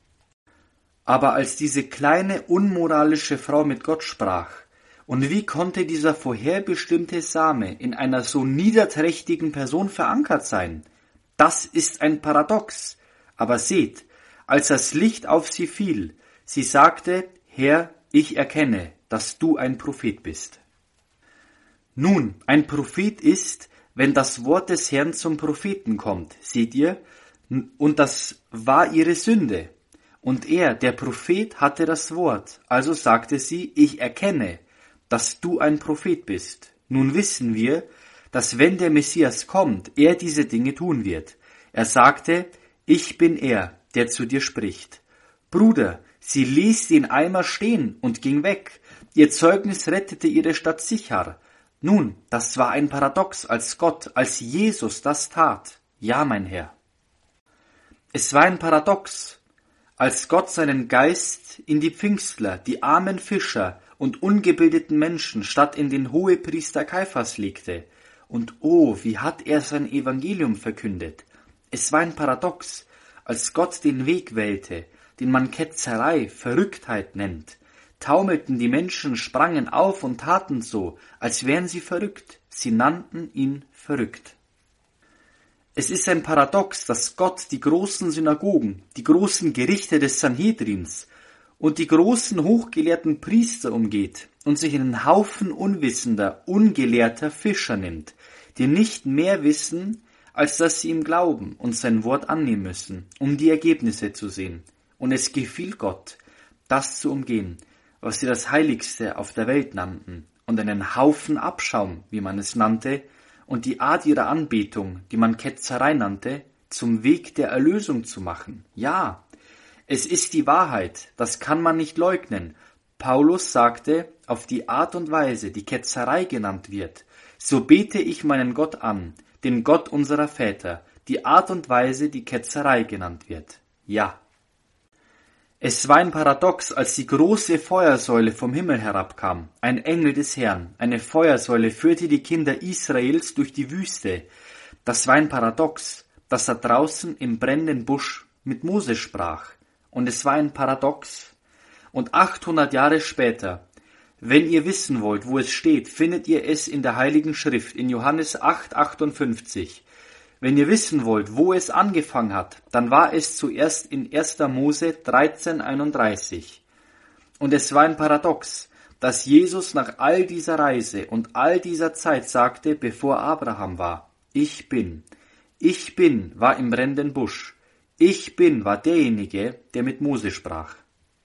Aber als diese kleine, unmoralische Frau mit Gott sprach, und wie konnte dieser vorherbestimmte Same in einer so niederträchtigen Person verankert sein? Das ist ein Paradox. Aber seht, als das Licht auf sie fiel, sie sagte, Herr, ich erkenne, dass du ein Prophet bist. Nun, ein Prophet ist, wenn das Wort des Herrn zum Propheten kommt, seht ihr, und das war ihre Sünde. Und er, der Prophet, hatte das Wort. Also sagte sie, ich erkenne, dass du ein Prophet bist. Nun wissen wir, dass wenn der Messias kommt, er diese Dinge tun wird. Er sagte, ich bin er, der zu dir spricht. Bruder, sie ließ den Eimer stehen und ging weg. Ihr Zeugnis rettete ihre Stadt Sichar. Nun, das war ein Paradox, als Gott, als Jesus das tat. Ja, mein Herr. Es war ein Paradox, als Gott seinen Geist in die Pfingstler, die armen Fischer und ungebildeten Menschen statt in den Hohepriester Kaiphas legte. Und oh, wie hat er sein Evangelium verkündet. Es war ein Paradox, als Gott den Weg wählte, den man Ketzerei, Verrücktheit nennt. Taumelten die Menschen, sprangen auf und taten so, als wären sie verrückt. Sie nannten ihn verrückt. Es ist ein Paradox, dass Gott die großen Synagogen, die großen Gerichte des Sanhedrins und die großen hochgelehrten Priester umgeht und sich einen Haufen unwissender, ungelehrter Fischer nimmt, die nicht mehr wissen, als dass sie ihm glauben und sein Wort annehmen müssen, um die Ergebnisse zu sehen. Und es gefiel Gott, das zu umgehen, was sie das Heiligste auf der Welt nannten, und einen Haufen Abschaum, wie man es nannte, und die Art ihrer Anbetung, die man Ketzerei nannte, zum Weg der Erlösung zu machen. Ja, es ist die Wahrheit, das kann man nicht leugnen. Paulus sagte, auf die Art und Weise, die Ketzerei genannt wird, so bete ich meinen Gott an, den Gott unserer Väter, die Art und Weise, die Ketzerei genannt wird. Ja. Es war ein Paradox, als die große Feuersäule vom Himmel herabkam, ein Engel des Herrn, eine Feuersäule führte die Kinder Israels durch die Wüste. Das war ein Paradox, dass er draußen im brennenden Busch mit Mose sprach. Und es war ein Paradox. Und achthundert Jahre später, wenn ihr wissen wollt, wo es steht, findet ihr es in der Heiligen Schrift, in Johannes acht, achtundfünfzig. Wenn ihr wissen wollt, wo es angefangen hat, dann war es zuerst in erster Mose dreizehn, einunddreißig. Und es war ein Paradox, dass Jesus nach all dieser Reise und all dieser Zeit sagte, bevor Abraham war, ich bin. Ich bin war im brennenden Busch. Ich bin war derjenige, der mit Mose sprach.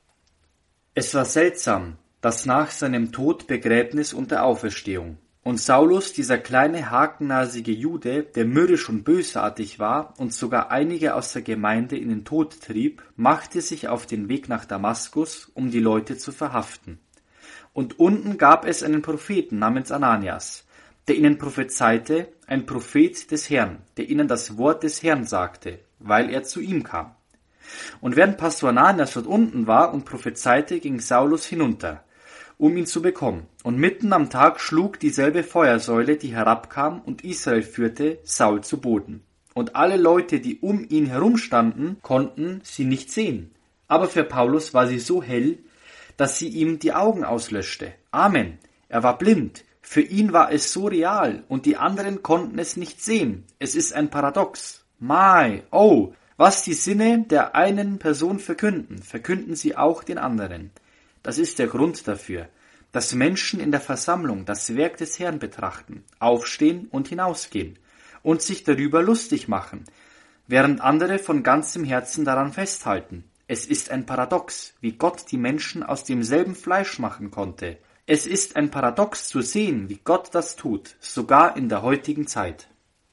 Es war seltsam, dass nach seinem Tod, Begräbnis und der Auferstehung und Saulus, dieser kleine hakennasige Jude, der mürrisch und bösartig war und sogar einige aus der Gemeinde in den Tod trieb, machte sich auf den Weg nach Damaskus, um die Leute zu verhaften. Und unten gab es einen Propheten namens Ananias, der ihnen prophezeite, ein Prophet des Herrn, der ihnen das Wort des Herrn sagte, weil er zu ihm kam. Und während Pastor Ananias dort unten war und prophezeite, ging Saulus hinunter, um ihn zu bekommen. Und mitten am Tag schlug dieselbe Feuersäule, die herabkam und Israel führte, Saul zu Boden. Und alle Leute, die um ihn herumstanden, konnten sie nicht sehen. Aber für Paulus war sie so hell, dass sie ihm die Augen auslöschte. Amen. Er war blind. Für ihn war es so real und die anderen konnten es nicht sehen. Es ist ein Paradox. Mai, oh, was die Sinne der einen Person verkünden, verkünden sie auch den anderen. Das ist der Grund dafür, dass Menschen in der Versammlung das Werk des Herrn betrachten, aufstehen und hinausgehen und sich darüber lustig machen, während andere von ganzem Herzen daran festhalten. Es ist ein Paradox, wie Gott die Menschen aus demselben Fleisch machen konnte. Es ist ein Paradox zu sehen, wie Gott das tut, sogar in der heutigen Zeit.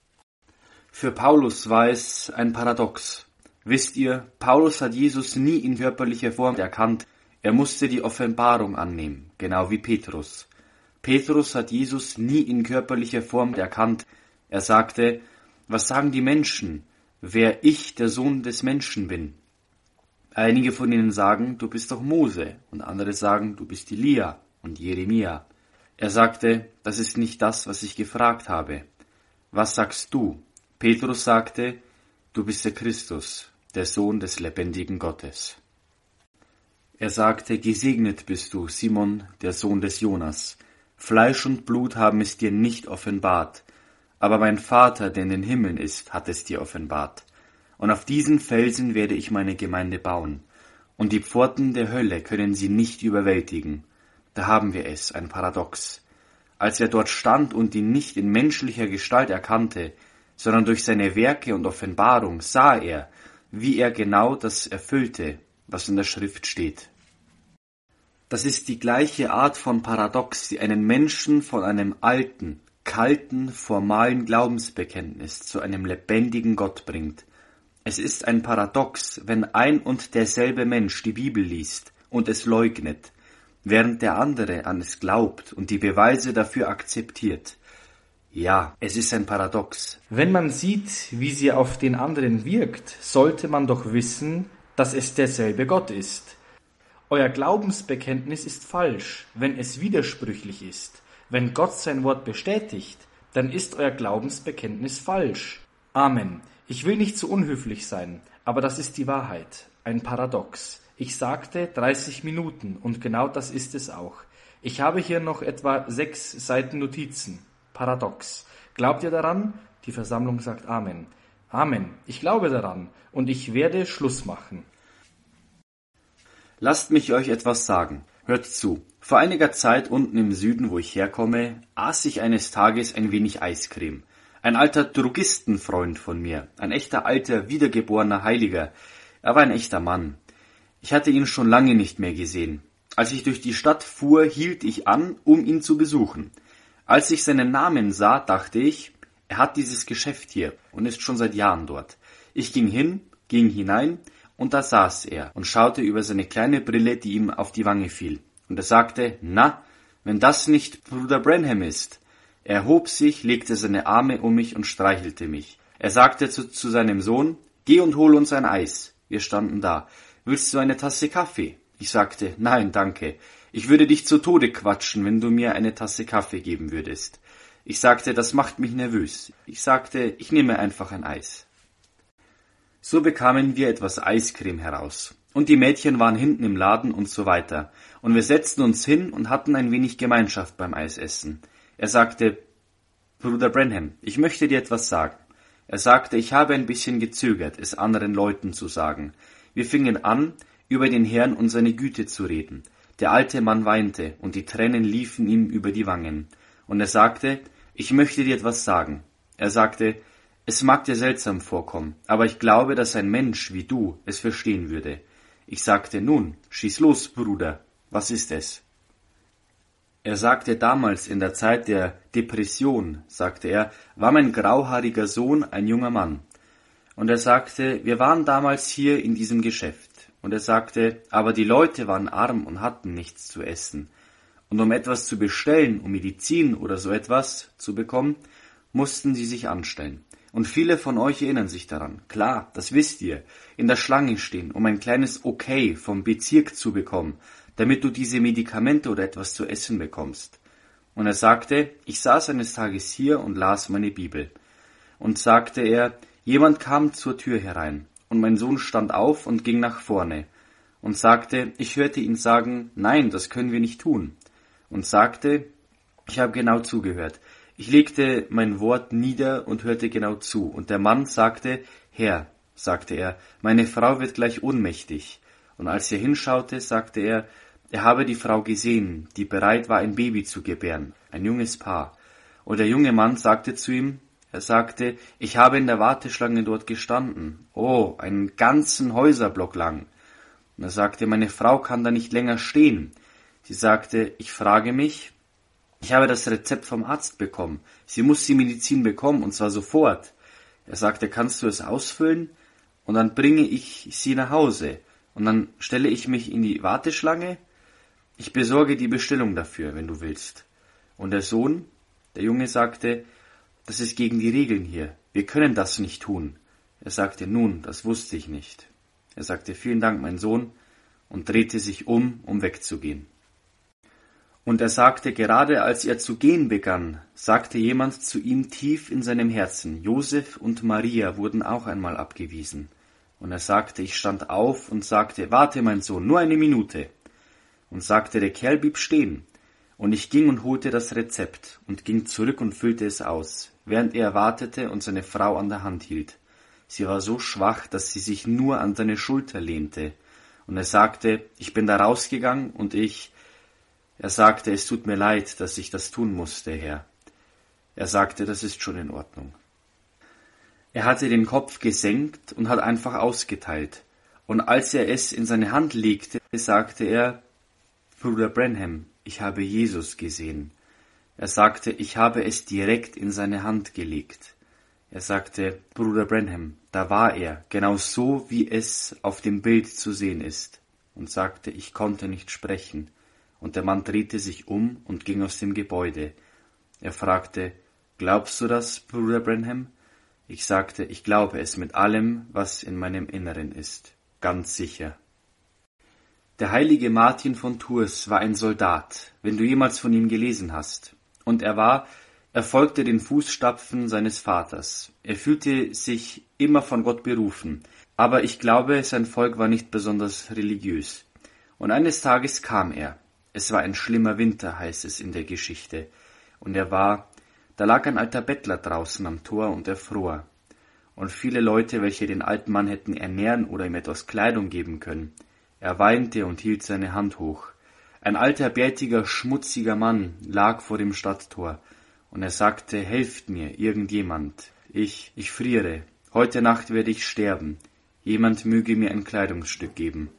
Für Paulus war es ein Paradox. Wisst ihr, Paulus hat Jesus nie in körperlicher Form erkannt. Er musste die Offenbarung annehmen, genau wie Petrus. Petrus hat Jesus nie in körperlicher Form erkannt. Er sagte, was sagen die Menschen, wer ich, der Sohn des Menschen, bin? Einige von ihnen sagen, du bist doch Mose, und andere sagen, du bist Elia und Jeremia. Er sagte, das ist nicht das, was ich gefragt habe. Was sagst du? Petrus sagte, du bist der Christus, der Sohn des lebendigen Gottes. Er sagte, gesegnet bist du, Simon, der Sohn des Jonas. Fleisch und Blut haben es dir nicht offenbart, aber mein Vater, der in den Himmeln ist, hat es dir offenbart. Und auf diesen Felsen werde ich meine Gemeinde bauen, und die Pforten der Hölle können sie nicht überwältigen. Da haben wir es, ein Paradox. Als er dort stand und ihn nicht in menschlicher Gestalt erkannte, sondern durch seine Werke und Offenbarung sah er, wie er genau das erfüllte, was in der Schrift steht. Das ist die gleiche Art von Paradox, die einen Menschen von einem alten, kalten, formalen Glaubensbekenntnis zu einem lebendigen Gott bringt. Es ist ein Paradox, wenn ein und derselbe Mensch die Bibel liest und es leugnet, während der andere an es glaubt und die Beweise dafür akzeptiert. Ja, es ist ein Paradox. Wenn man sieht, wie sie auf den anderen wirkt, sollte man doch wissen, dass es derselbe Gott ist. Euer Glaubensbekenntnis ist falsch, wenn es widersprüchlich ist. Wenn Gott sein Wort bestätigt, dann ist euer Glaubensbekenntnis falsch. Amen. Ich will nicht so unhöflich sein, aber das ist die Wahrheit. Ein Paradox. Ich sagte dreißig Minuten und genau das ist es auch. Ich habe hier noch etwa sechs Seiten Notizen. Paradox. Glaubt ihr daran? Die Versammlung sagt Amen. Amen. Ich glaube daran und ich werde Schluss machen. Lasst mich euch etwas sagen. Hört zu. Vor einiger Zeit unten im Süden, wo ich herkomme, aß ich eines Tages ein wenig Eiscreme. Ein alter Drogistenfreund von mir, ein echter alter, wiedergeborener Heiliger. Er war ein echter Mann. Ich hatte ihn schon lange nicht mehr gesehen. Als ich durch die Stadt fuhr, hielt ich an, um ihn zu besuchen. Als ich seinen Namen sah, dachte ich, er hat dieses Geschäft hier und ist schon seit Jahren dort. Ich ging hin, ging hinein, und da saß er und schaute über seine kleine Brille, die ihm auf die Wange fiel. Und er sagte, na, wenn das nicht Bruder Branham ist. Er erhob sich, legte seine Arme um mich und streichelte mich. Er sagte zu, zu seinem Sohn, geh und hol uns ein Eis. Wir standen da. Willst du eine Tasse Kaffee? Ich sagte, nein, danke. Ich würde dich zu Tode quatschen, wenn du mir eine Tasse Kaffee geben würdest. Ich sagte, das macht mich nervös. Ich sagte, ich nehme einfach ein Eis. So bekamen wir etwas Eiscreme heraus. Und die Mädchen waren hinten im Laden und so weiter. Und wir setzten uns hin und hatten ein wenig Gemeinschaft beim Eisessen. Er sagte, Bruder Branham, ich möchte dir etwas sagen. Er sagte, ich habe ein bisschen gezögert, es anderen Leuten zu sagen. Wir fingen an, über den Herrn und seine Güte zu reden. Der alte Mann weinte, und die Tränen liefen ihm über die Wangen. Und er sagte, ich möchte dir etwas sagen. Er sagte, es mag dir seltsam vorkommen, aber ich glaube, dass ein Mensch wie du es verstehen würde. Ich sagte, nun, schieß los, Bruder, was ist es? Er sagte, damals in der Zeit der Depression, sagte er, war mein grauhaariger Sohn ein junger Mann. Und er sagte, wir waren damals hier in diesem Geschäft. Und er sagte, aber die Leute waren arm und hatten nichts zu essen. Und um etwas zu bestellen, um Medizin oder so etwas zu bekommen, mussten sie sich anstellen. Und viele von euch erinnern sich daran. Klar, das wisst ihr. In der Schlange stehen, um ein kleines Okay vom Bezirk zu bekommen, damit du diese Medikamente oder etwas zu essen bekommst. Und er sagte, ich saß eines Tages hier und las meine Bibel. Und sagte er, jemand kam zur Tür herein. Und mein Sohn stand auf und ging nach vorne. Und sagte, ich hörte ihn sagen, nein, das können wir nicht tun. Und sagte, ich habe genau zugehört. Ich legte mein Wort nieder und hörte genau zu. Und der Mann sagte, Herr, sagte er, meine Frau wird gleich ohnmächtig. Und als er hinschaute, sagte er, er habe die Frau gesehen, die bereit war, ein Baby zu gebären, ein junges Paar. Und der junge Mann sagte zu ihm, er sagte, ich habe in der Warteschlange dort gestanden. Oh, einen ganzen Häuserblock lang. Und er sagte, meine Frau kann da nicht länger stehen. Sie sagte, ich frage mich, ich habe das Rezept vom Arzt bekommen. Sie muss die Medizin bekommen, und zwar sofort. Er sagte, kannst du es ausfüllen? Und dann bringe ich sie nach Hause. Und dann stelle ich mich in die Warteschlange. Ich besorge die Bestellung dafür, wenn du willst. Und der Sohn, der Junge, sagte, das ist gegen die Regeln hier. Wir können das nicht tun. Er sagte, nun, das wusste ich nicht. Er sagte, vielen Dank, mein Sohn, und drehte sich um, um wegzugehen. Und er sagte, gerade als er zu gehen begann, sagte jemand zu ihm tief in seinem Herzen, Josef und Maria wurden auch einmal abgewiesen. Und er sagte, ich stand auf und sagte, warte, mein Sohn, nur eine Minute. Und sagte, der Kerl blieb stehen. Und ich ging und holte das Rezept und ging zurück und füllte es aus, während er wartete und seine Frau an der Hand hielt. Sie war so schwach, dass sie sich nur an seine Schulter lehnte. Und er sagte, ich bin da rausgegangen und ich... Er sagte, es tut mir leid, dass ich das tun musste, Herr. Er sagte, das ist schon in Ordnung. Er hatte den Kopf gesenkt und hat einfach ausgeteilt. Und als er es in seine Hand legte, sagte er, Bruder Branham, ich habe Jesus gesehen. Er sagte, ich habe es direkt in seine Hand gelegt. Er sagte, Bruder Branham, da war er, genau so, wie es auf dem Bild zu sehen ist. Und sagte, ich konnte nicht sprechen. Und der Mann drehte sich um und ging aus dem Gebäude. Er fragte, glaubst du das, Bruder Branham? Ich sagte, ich glaube es mit allem, was in meinem Inneren ist. Ganz sicher. Der heilige Martin von Tours war ein Soldat, wenn du jemals von ihm gelesen hast. Und er war, er folgte den Fußstapfen seines Vaters. Er fühlte sich immer von Gott berufen, aber ich glaube, sein Volk war nicht besonders religiös. Und eines Tages kam er. Es war ein schlimmer Winter, heißt es in der Geschichte. Und er war, da lag ein alter Bettler draußen am Tor und er fror. Und viele Leute, welche den alten Mann hätten ernähren oder ihm etwas Kleidung geben können. Er weinte und hielt seine Hand hoch. Ein alter, bärtiger, schmutziger Mann lag vor dem Stadttor. Und er sagte, helft mir, irgendjemand. Ich, ich friere. Heute Nacht werde ich sterben. Jemand möge mir ein Kleidungsstück geben.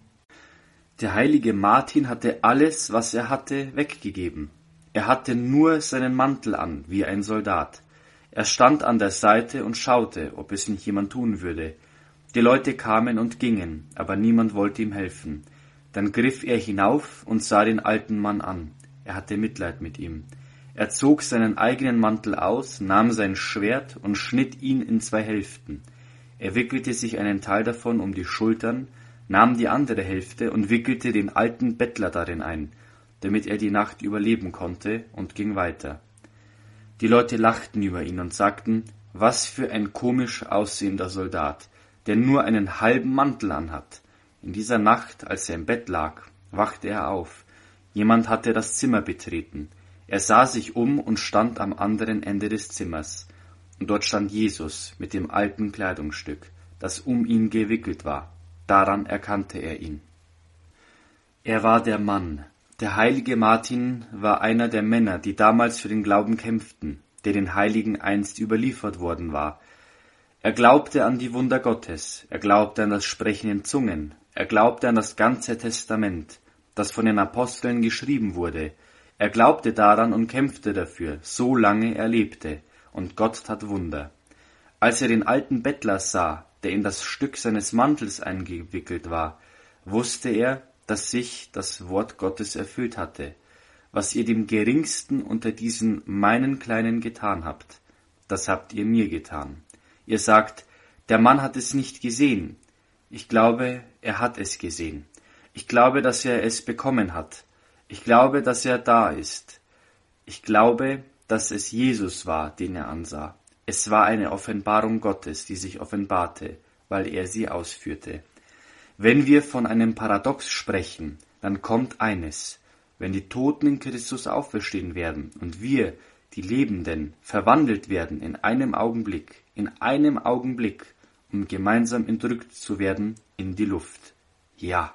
Der heilige Martin hatte alles, was er hatte, weggegeben. Er hatte nur seinen Mantel an, wie ein Soldat. Er stand an der Seite und schaute, ob es nicht jemand tun würde. Die Leute kamen und gingen, aber niemand wollte ihm helfen. Dann griff er hinauf und sah den alten Mann an. Er hatte Mitleid mit ihm. Er zog seinen eigenen Mantel aus, nahm sein Schwert und schnitt ihn in zwei Hälften. Er wickelte sich einen Teil davon um die Schultern, nahm die andere Hälfte und wickelte den alten Bettler darin ein, damit er die Nacht überleben konnte, und ging weiter. Die Leute lachten über ihn und sagten, was für ein komisch aussehender Soldat, der nur einen halben Mantel anhat. In dieser Nacht, als er im Bett lag, wachte er auf. Jemand hatte das Zimmer betreten. Er sah sich um und stand am anderen Ende des Zimmers. Und dort stand Jesus mit dem alten Kleidungsstück, das um ihn gewickelt war. Daran erkannte er ihn. Er war der Mann. Der heilige Martin war einer der Männer, die damals für den Glauben kämpften, der den Heiligen einst überliefert worden war. Er glaubte an die Wunder Gottes, er glaubte an das Sprechen in Zungen, er glaubte an das ganze Testament, das von den Aposteln geschrieben wurde. Er glaubte daran und kämpfte dafür, solange er lebte, und Gott tat Wunder. Als er den alten Bettler sah, der in das Stück seines Mantels eingewickelt war, wusste er, dass sich das Wort Gottes erfüllt hatte. Was ihr dem Geringsten unter diesen meinen Kleinen getan habt, das habt ihr mir getan. Ihr sagt, der Mann hat es nicht gesehen. Ich glaube, er hat es gesehen. Ich glaube, dass er es bekommen hat. Ich glaube, dass er da ist. Ich glaube, dass es Jesus war, den er ansah. Es war eine Offenbarung Gottes, die sich offenbarte, weil er sie ausführte. Wenn wir von einem Paradox sprechen, dann kommt eines: Wenn die Toten in Christus auferstehen werden und wir, die Lebenden, verwandelt werden in einem Augenblick, in einem Augenblick, um gemeinsam entrückt zu werden in die Luft. Ja.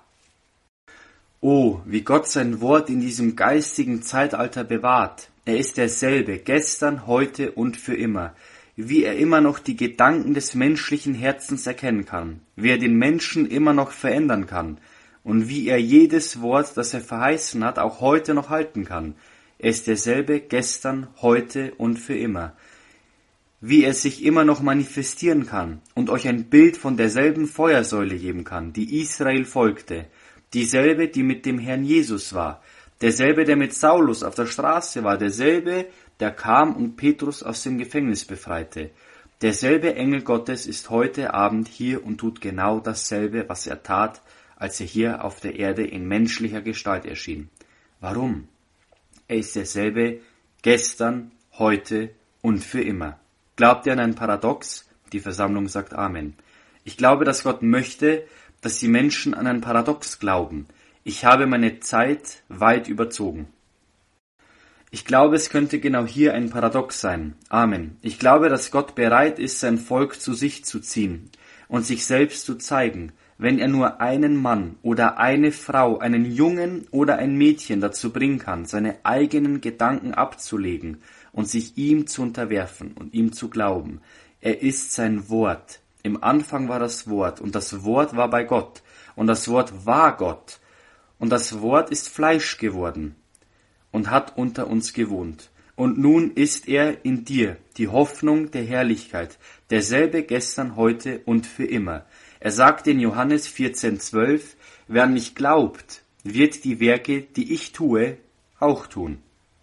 Oh, wie Gott sein Wort in diesem geistigen Zeitalter bewahrt. Er ist derselbe, gestern, heute und für immer. Wie er immer noch die Gedanken des menschlichen Herzens erkennen kann, wie er den Menschen immer noch verändern kann und wie er jedes Wort, das er verheißen hat, auch heute noch halten kann. Er ist derselbe gestern, heute und für immer. Wie er sich immer noch manifestieren kann und euch ein Bild von derselben Feuersäule geben kann, die Israel folgte, dieselbe, die mit dem Herrn Jesus war, derselbe, der mit Saulus auf der Straße war, derselbe, der kam und Petrus aus dem Gefängnis befreite. Derselbe Engel Gottes ist heute Abend hier und tut genau dasselbe, was er tat, als er hier auf der Erde in menschlicher Gestalt erschien. Warum? Er ist derselbe gestern, heute und für immer. Glaubt ihr an ein Paradox? Die Versammlung sagt Amen. Ich glaube, dass Gott möchte, dass die Menschen an ein Paradox glauben. Ich habe meine Zeit weit überzogen. Ich glaube, es könnte genau hier ein Paradox sein. Amen. Ich glaube, dass Gott bereit ist, sein Volk zu sich zu ziehen und sich selbst zu zeigen, wenn er nur einen Mann oder eine Frau, einen Jungen oder ein Mädchen dazu bringen kann, seine eigenen Gedanken abzulegen und sich ihm zu unterwerfen und ihm zu glauben. Er ist sein Wort. Im Anfang war das Wort, und das Wort war bei Gott, und das Wort war Gott, und das Wort ist Fleisch geworden und hat unter uns gewohnt. Und nun ist er in dir, die Hoffnung der Herrlichkeit, derselbe gestern, heute und für immer. Er sagt in Johannes vierzehn zwölf, wer an mich glaubt, wird die Werke, die ich tue, auch tun.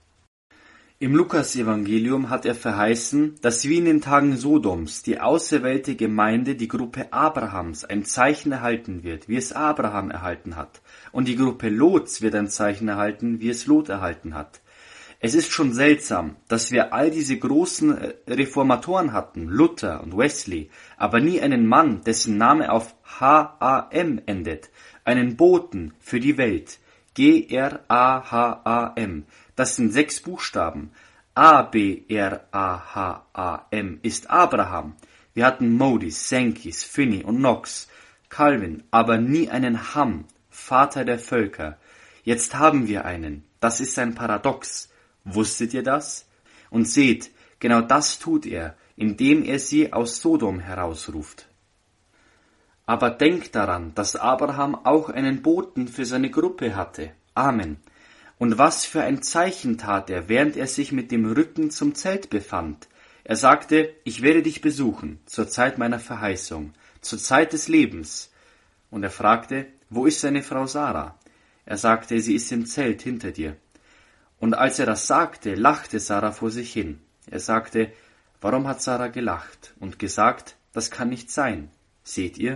Im Lukas-Evangelium hat er verheißen, dass wie in den Tagen Sodoms die auserwählte Gemeinde, die Gruppe Abrahams, ein Zeichen erhalten wird, wie es Abraham erhalten hat. Und die Gruppe Lots wird ein Zeichen erhalten, wie es Lot erhalten hat. Es ist schon seltsam, dass wir all diese großen Reformatoren hatten, Luther und Wesley, aber nie einen Mann, dessen Name auf H A M endet, einen Boten für die Welt, G R A H A M. Das sind sechs Buchstaben. A B R A H A M ist Abraham. Wir hatten Modis, Sankis, Finney und Knox, Calvin, aber nie einen Ham, Vater der Völker. Jetzt haben wir einen. Das ist ein Paradox. Wusstet ihr das? Und seht, genau das tut er, indem er sie aus Sodom herausruft. Aber denkt daran, dass Abraham auch einen Boten für seine Gruppe hatte. Amen. Und was für ein Zeichen tat er, während er sich mit dem Rücken zum Zelt befand. Er sagte, ich werde dich besuchen, zur Zeit meiner Verheißung, zur Zeit des Lebens. Und er fragte, wo ist seine Frau Sarah? Er sagte, sie ist im Zelt hinter dir. Und als er das sagte, lachte Sarah vor sich hin. Er sagte, warum hat Sarah gelacht und gesagt, das kann nicht sein. Seht ihr?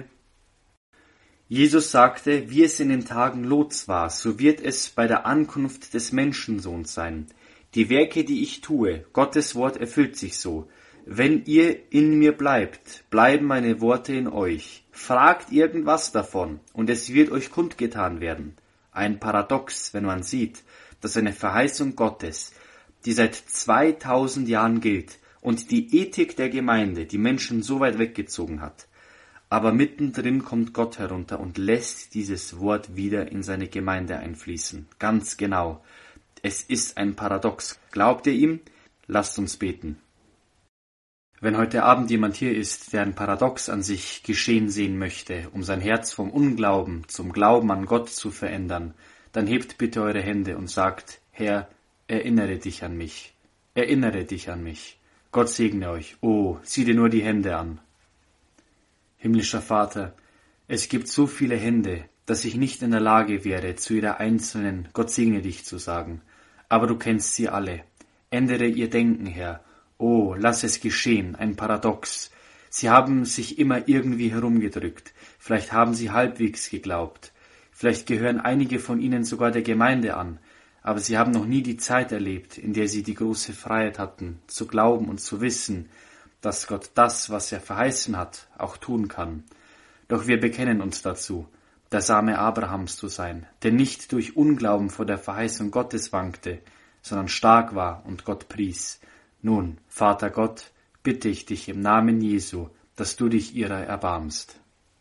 Jesus sagte, wie es in den Tagen Lots war, so wird es bei der Ankunft des Menschensohns sein. Die Werke, die ich tue, Gottes Wort erfüllt sich so. Wenn ihr in mir bleibt, bleiben meine Worte in euch. Fragt irgendwas davon, und es wird euch kundgetan werden. Ein Paradox, wenn man sieht, dass eine Verheißung Gottes, die seit zweitausend Jahren gilt, und die Ethik der Gemeinde die Menschen so weit weggezogen hat, aber mittendrin kommt Gott herunter und lässt dieses Wort wieder in seine Gemeinde einfließen. Ganz genau. Es ist ein Paradox. Glaubt ihr ihm? Lasst uns beten. Wenn heute Abend jemand hier ist, der ein Paradox an sich geschehen sehen möchte, um sein Herz vom Unglauben zum Glauben an Gott zu verändern, dann hebt bitte eure Hände und sagt, Herr, erinnere dich an mich. Erinnere dich an mich. Gott segne euch. Oh, sieh dir nur die Hände an. Himmlischer Vater, es gibt so viele Hände, dass ich nicht in der Lage wäre, zu jeder einzelnen Gott segne dich zu sagen. Aber du kennst sie alle. Ändere ihr Denken, Herr. Oh, lass es geschehen, ein Paradox. Sie haben sich immer irgendwie herumgedrückt. Vielleicht haben sie halbwegs geglaubt. Vielleicht gehören einige von ihnen sogar der Gemeinde an. Aber sie haben noch nie die Zeit erlebt, in der sie die große Freiheit hatten, zu glauben und zu wissen, dass Gott das, was er verheißen hat, auch tun kann. Doch wir bekennen uns dazu, der Same Abrahams zu sein, der nicht durch Unglauben vor der Verheißung Gottes wankte, sondern stark war und Gott pries. Nun, Vater Gott, bitte ich dich im Namen Jesu, dass du dich ihrer erbarmst.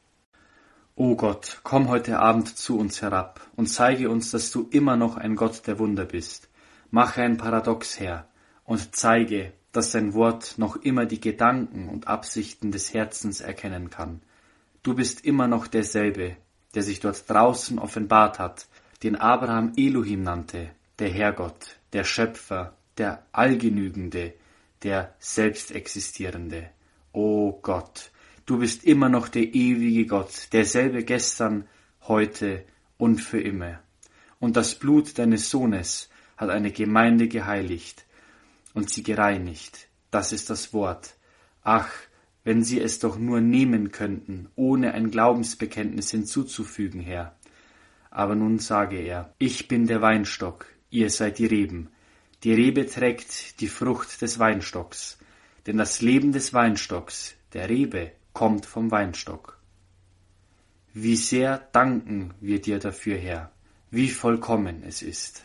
O Gott, komm heute Abend zu uns herab und zeige uns, dass du immer noch ein Gott der Wunder bist. Mache ein Paradox her und zeige, dass dein Wort noch immer die Gedanken und Absichten des Herzens erkennen kann. Du bist immer noch derselbe, der sich dort draußen offenbart hat, den Abraham Elohim nannte, der Herrgott, der Schöpfer, der Allgenügende, der Selbstexistierende. O Gott, du bist immer noch der ewige Gott, derselbe gestern, heute und für immer. Und das Blut deines Sohnes hat eine Gemeinde geheiligt und sie gereinigt. Das ist das Wort. Ach, wenn sie es doch nur nehmen könnten, ohne ein Glaubensbekenntnis hinzuzufügen, Herr. Aber nun sage er, ich bin der Weinstock, ihr seid die Reben. Die Rebe trägt die Frucht des Weinstocks, denn das Leben des Weinstocks, der Rebe, kommt vom Weinstock. Wie sehr danken wir dir dafür, Herr, wie vollkommen es ist.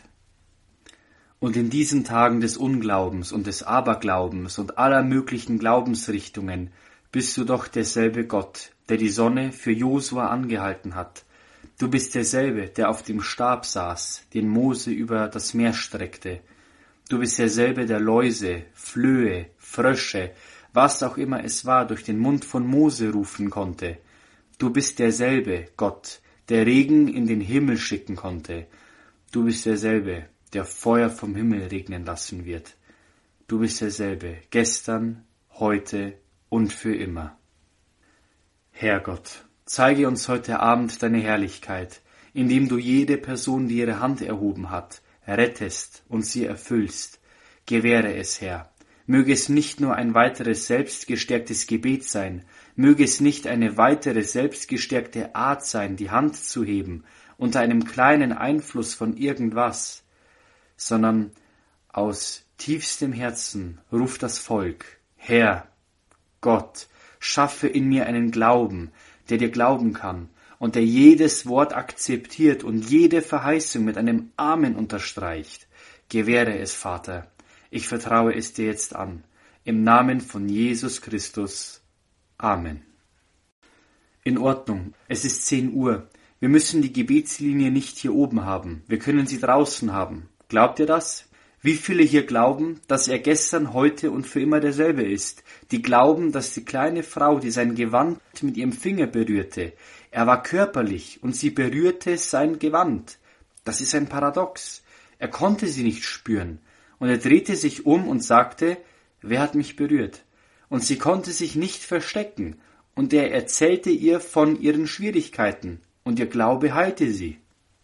Und in diesen Tagen des Unglaubens und des Aberglaubens und aller möglichen Glaubensrichtungen bist du doch derselbe Gott, der die Sonne für Josua angehalten hat. Du bist derselbe, der auf dem Stab saß, den Mose über das Meer streckte. Du bist derselbe, der Läuse, Flöhe, Frösche, was auch immer es war, durch den Mund von Mose rufen konnte. Du bist derselbe, Gott, der Regen in den Himmel schicken konnte. Du bist derselbe, der Feuer vom Himmel regnen lassen wird. Du bist derselbe, gestern, heute und für immer. Herr Gott, zeige uns heute Abend deine Herrlichkeit, indem du jede Person, die ihre Hand erhoben hat, rettest und sie erfüllst. Gewähre es, Herr. Möge es nicht nur ein weiteres selbstgestärktes Gebet sein, möge es nicht eine weitere selbstgestärkte Art sein, die Hand zu heben, unter einem kleinen Einfluss von irgendwas, sondern aus tiefstem Herzen ruft das Volk: Herr, Gott, schaffe in mir einen Glauben, der dir glauben kann und der jedes Wort akzeptiert und jede Verheißung mit einem Amen unterstreicht. Gewähre es, Vater. Ich vertraue es dir jetzt an. Im Namen von Jesus Christus. Amen. In Ordnung. Es ist zehn Uhr. Wir müssen die Gebetslinie nicht hier oben haben. Wir können sie draußen haben. Glaubt ihr das? Wie viele hier glauben, dass er gestern, heute und für immer derselbe ist? Die glauben, dass die kleine Frau, die sein Gewand mit ihrem Finger berührte, er war körperlich und sie berührte sein Gewand. Das ist ein Paradox. Er konnte sie nicht spüren. Und er drehte sich um und sagte: Wer hat mich berührt? Und sie konnte sich nicht verstecken. Und er erzählte ihr von ihren Schwierigkeiten. Und ihr Glaube heilte sie.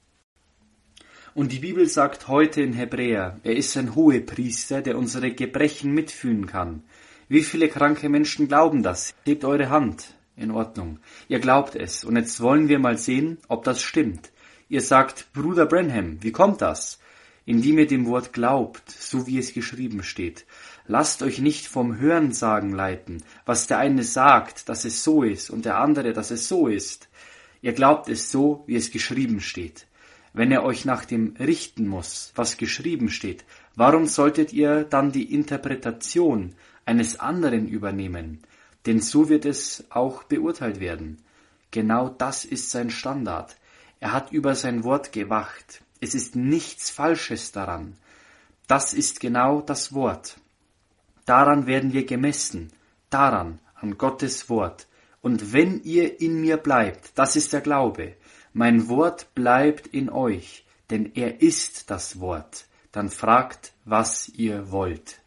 Und die Bibel sagt heute in Hebräer, er ist ein Hohepriester, der unsere Gebrechen mitfühlen kann. Wie viele kranke Menschen glauben das? Hebt eure Hand. In Ordnung. Ihr glaubt es. Und jetzt wollen wir mal sehen, ob das stimmt. Ihr sagt: Bruder Branham, wie kommt das? Indem ihr dem Wort glaubt, so wie es geschrieben steht. Lasst euch nicht vom Hörensagen leiten, was der eine sagt, dass es so ist, und der andere, dass es so ist. Ihr glaubt es so, wie es geschrieben steht. Wenn er euch nach dem richten muss, was geschrieben steht, warum solltet ihr dann die Interpretation eines anderen übernehmen? Denn so wird es auch beurteilt werden. Genau das ist sein Standard. Er hat über sein Wort gewacht. Es ist nichts Falsches daran. Das ist genau das Wort. Daran werden wir gemessen. Daran, an Gottes Wort. Und wenn ihr in mir bleibt, das ist der Glaube. Mein Wort bleibt in euch, denn er ist das Wort. Dann fragt, was ihr wollt.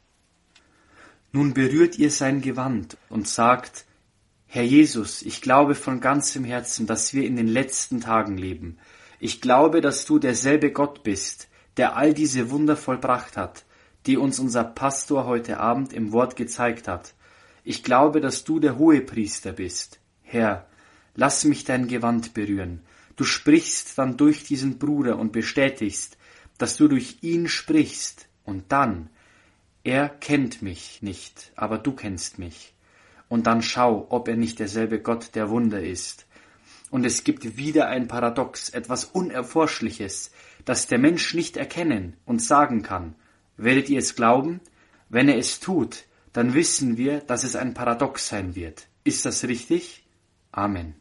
Nun berührt ihr sein Gewand und sagt: Herr Jesus, ich glaube von ganzem Herzen, dass wir in den letzten Tagen leben. Ich glaube, dass du derselbe Gott bist, der all diese Wunder vollbracht hat, die uns unser Pastor heute Abend im Wort gezeigt hat. Ich glaube, dass du der Hohepriester bist. Herr, lass mich dein Gewand berühren. Du sprichst dann durch diesen Bruder und bestätigst, dass du durch ihn sprichst. Und dann, er kennt mich nicht, aber du kennst mich. Und dann schau, ob er nicht derselbe Gott der Wunder ist. Und es gibt wieder ein Paradox, etwas Unerforschliches, das der Mensch nicht erkennen und sagen kann. Werdet ihr es glauben? Wenn er es tut, dann wissen wir, dass es ein Paradox sein wird. Ist das richtig? Amen.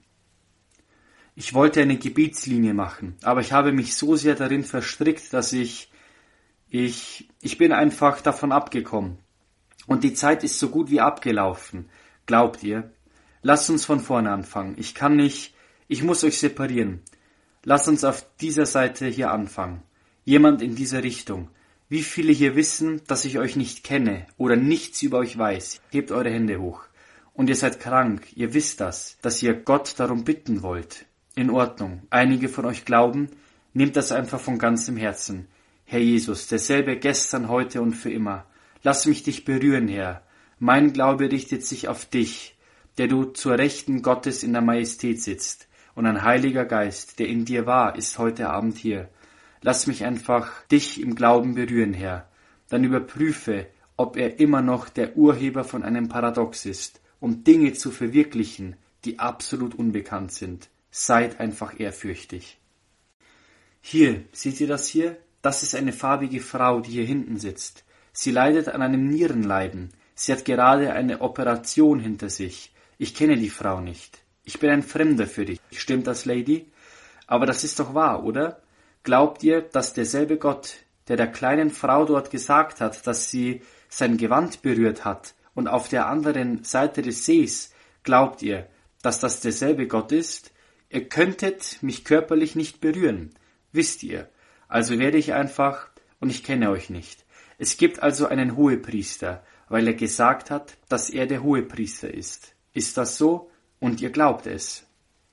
Ich wollte eine Gebetslinie machen, aber ich habe mich so sehr darin verstrickt, dass ich, ich, ich bin einfach davon abgekommen. Und die Zeit ist so gut wie abgelaufen. Glaubt ihr? Lasst uns von vorne anfangen. Ich kann nicht, ich muss euch separieren. Lasst uns auf dieser Seite hier anfangen. Jemand in dieser Richtung. Wie viele hier wissen, dass ich euch nicht kenne oder nichts über euch weiß? Hebt eure Hände hoch. Und ihr seid krank, ihr wisst das, dass ihr Gott darum bitten wollt. In Ordnung. Einige von euch glauben, nehmt das einfach von ganzem Herzen. Herr Jesus, derselbe gestern, heute und für immer. Lass mich dich berühren, Herr. Mein Glaube richtet sich auf dich, der du zur Rechten Gottes in der Majestät sitzt. Und ein Heiliger Geist, der in dir war, ist heute Abend hier. Lass mich einfach dich im Glauben berühren, Herr. Dann überprüfe, ob er immer noch der Urheber von einem Paradox ist, um Dinge zu verwirklichen, die absolut unbekannt sind. Seid einfach ehrfürchtig. Hier, seht ihr das hier? Das ist eine farbige Frau, die hier hinten sitzt. Sie leidet an einem Nierenleiden. Sie hat gerade eine Operation hinter sich. Ich kenne die Frau nicht. Ich bin ein Fremder für dich. Stimmt das, Lady? Aber das ist doch wahr, oder? Glaubt ihr, dass derselbe Gott, der der kleinen Frau dort gesagt hat, dass sie sein Gewand berührt hat und auf der anderen Seite des Sees glaubt ihr, dass das derselbe Gott ist? Ihr könntet mich körperlich nicht berühren, wisst ihr. Also werde ich einfach, und ich kenne euch nicht. Es gibt also einen Hohepriester, weil er gesagt hat, dass er der Hohepriester ist. Ist das so? Und ihr glaubt es.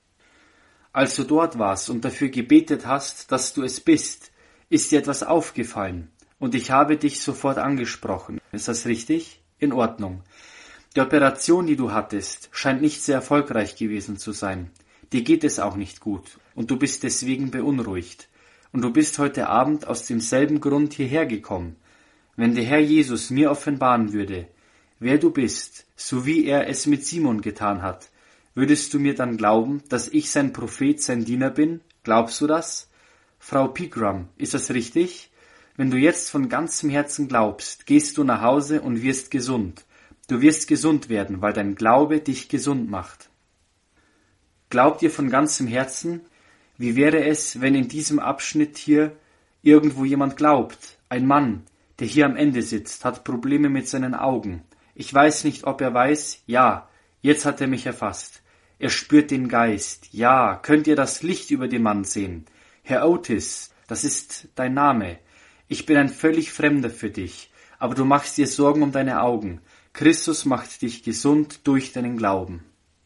Als du dort warst und dafür gebetet hast, dass du es bist, ist dir etwas aufgefallen und ich habe dich sofort angesprochen. Ist das richtig? In Ordnung. Die Operation, die du hattest, scheint nicht sehr erfolgreich gewesen zu sein. Dir geht es auch nicht gut und du bist deswegen beunruhigt. Und du bist heute Abend aus demselben Grund hierher gekommen. Wenn der Herr Jesus mir offenbaren würde, wer du bist, so wie er es mit Simon getan hat, würdest du mir dann glauben, dass ich sein Prophet, sein Diener bin? Glaubst du das? Frau Pegram, ist das richtig? Wenn du jetzt von ganzem Herzen glaubst, gehst du nach Hause und wirst gesund. Du wirst gesund werden, weil dein Glaube dich gesund macht. Glaubt ihr von ganzem Herzen? Wie wäre es, wenn in diesem Abschnitt hier irgendwo jemand glaubt? Ein Mann, der hier am Ende sitzt, hat Probleme mit seinen Augen. Ich weiß nicht, ob er weiß, ja, jetzt hat er mich erfasst. Er spürt den Geist. Ja, könnt ihr das Licht über dem Mann sehen? Herr Otis, das ist dein Name. Ich bin ein völlig Fremder für dich, aber du machst dir Sorgen um deine Augen. Christus macht dich gesund durch deinen Glauben.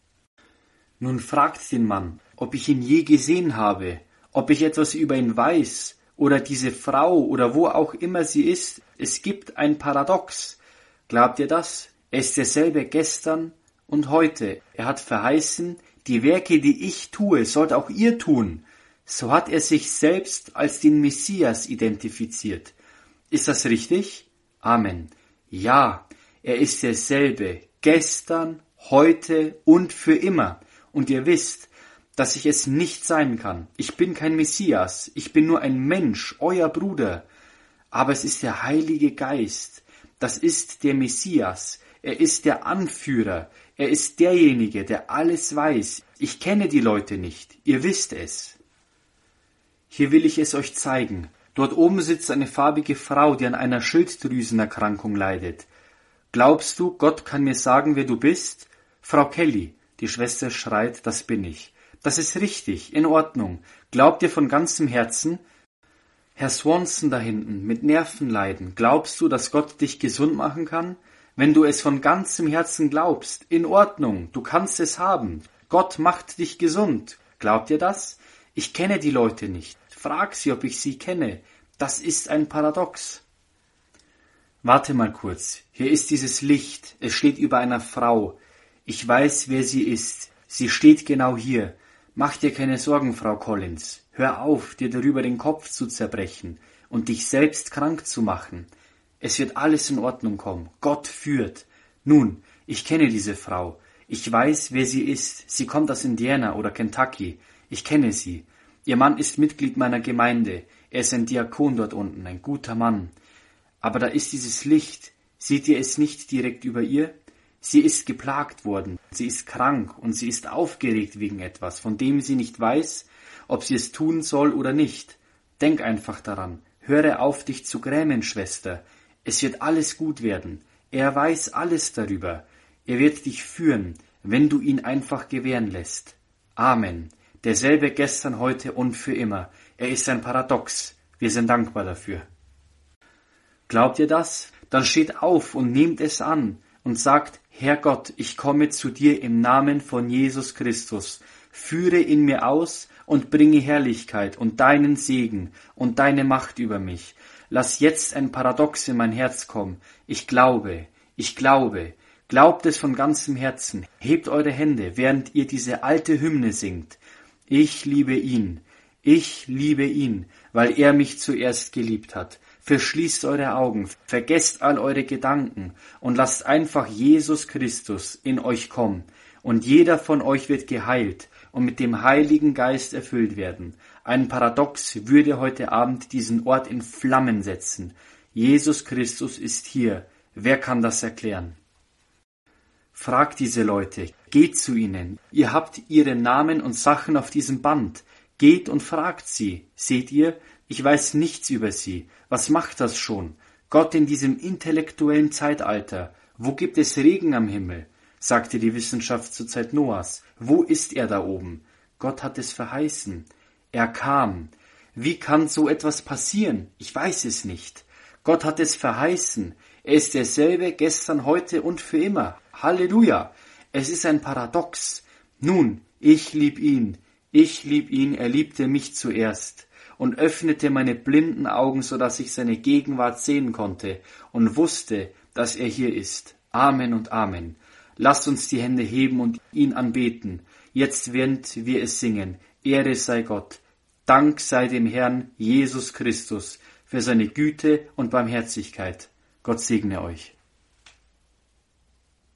Nun fragt den Mann, ob ich ihn je gesehen habe, ob ich etwas über ihn weiß, oder diese Frau, oder wo auch immer sie ist. Es gibt ein Paradox. Glaubt ihr das? Er ist derselbe gestern und heute. Er hat verheißen, die Werke, die ich tue, sollt auch ihr tun. So hat er sich selbst als den Messias identifiziert. Ist das richtig? Amen. Ja, er ist derselbe, gestern, heute und für immer. Und ihr wisst, dass ich es nicht sein kann. Ich bin kein Messias, ich bin nur ein Mensch, euer Bruder. Aber es ist der Heilige Geist, das ist der Messias, er ist der Anführer, er ist derjenige, der alles weiß. Ich kenne die Leute nicht, ihr wisst es. Hier will ich es euch zeigen. Dort oben sitzt eine farbige Frau, die an einer Schilddrüsenerkrankung leidet. Glaubst du, Gott kann mir sagen, wer du bist? Frau Kelly, die Schwester schreit, das bin ich. Das ist richtig, in Ordnung. Glaubt ihr von ganzem Herzen? Herr Swanson da hinten, mit Nervenleiden, glaubst du, dass Gott dich gesund machen kann? Wenn du es von ganzem Herzen glaubst, in Ordnung, du kannst es haben. Gott macht dich gesund. Glaubt ihr das? Ich kenne die Leute nicht. Frag sie, ob ich sie kenne. Das ist ein Paradox. Warte mal kurz. Hier ist dieses Licht. Es steht über einer Frau. Ich weiß, wer sie ist. Sie steht genau hier. Mach dir keine Sorgen, Frau Collins. Hör auf, dir darüber den Kopf zu zerbrechen und dich selbst krank zu machen. Es wird alles in Ordnung kommen. Gott führt. Nun, ich kenne diese Frau. Ich weiß, wer sie ist. Sie kommt aus Indiana oder Kentucky. Ich kenne sie. Ihr Mann ist Mitglied meiner Gemeinde. Er ist ein Diakon dort unten, ein guter Mann. Aber da ist dieses Licht. Seht ihr es nicht direkt über ihr? Sie ist geplagt worden, sie ist krank und sie ist aufgeregt wegen etwas, von dem sie nicht weiß, ob sie es tun soll oder nicht. Denk einfach daran, höre auf, dich zu grämen, Schwester. Es wird alles gut werden. Er weiß alles darüber. Er wird dich führen, wenn du ihn einfach gewähren lässt. Amen. Derselbe gestern, heute und für immer. Er ist ein Paradox. Wir sind dankbar dafür. Glaubt ihr das? Dann steht auf und nehmt es an und sagt, Herr Gott, ich komme zu dir im Namen von Jesus Christus. Führe in mir aus und bringe Herrlichkeit und deinen Segen und deine Macht über mich. Lass jetzt ein Paradox in mein Herz kommen. Ich glaube, ich glaube. Glaubt es von ganzem Herzen. Hebt eure Hände, während ihr diese alte Hymne singt. Ich liebe ihn. Ich liebe ihn, weil er mich zuerst geliebt hat. Verschließt eure Augen, vergesst all eure Gedanken und lasst einfach Jesus Christus in euch kommen. Und jeder von euch wird geheilt und mit dem Heiligen Geist erfüllt werden. Ein Paradox würde heute Abend diesen Ort in Flammen setzen. Jesus Christus ist hier. Wer kann das erklären? Fragt diese Leute, geht zu ihnen. Ihr habt ihre Namen und Sachen auf diesem Band. Geht und fragt sie. Seht ihr, ich weiß nichts über sie. Was macht das schon? Gott in diesem intellektuellen Zeitalter, Wo gibt es Regen am Himmel? Sagte die Wissenschaft zur Zeit Noahs. Wo ist er da oben? Gott hat es verheißen. Er kam. Wie kann so etwas passieren? Ich weiß es nicht. Gott hat es verheißen. Er ist derselbe gestern, heute und für immer. Halleluja! Es ist ein Paradox. Nun, ich lieb ihn. Ich lieb ihn, er liebte mich zuerst und öffnete meine blinden Augen, so dass ich seine Gegenwart sehen konnte und wusste, dass er hier ist. Amen und Amen. Lasst uns die Hände heben und ihn anbeten, jetzt während wir es singen. Ehre sei Gott. Dank sei dem Herrn Jesus Christus für seine Güte und Barmherzigkeit. Gott segne euch.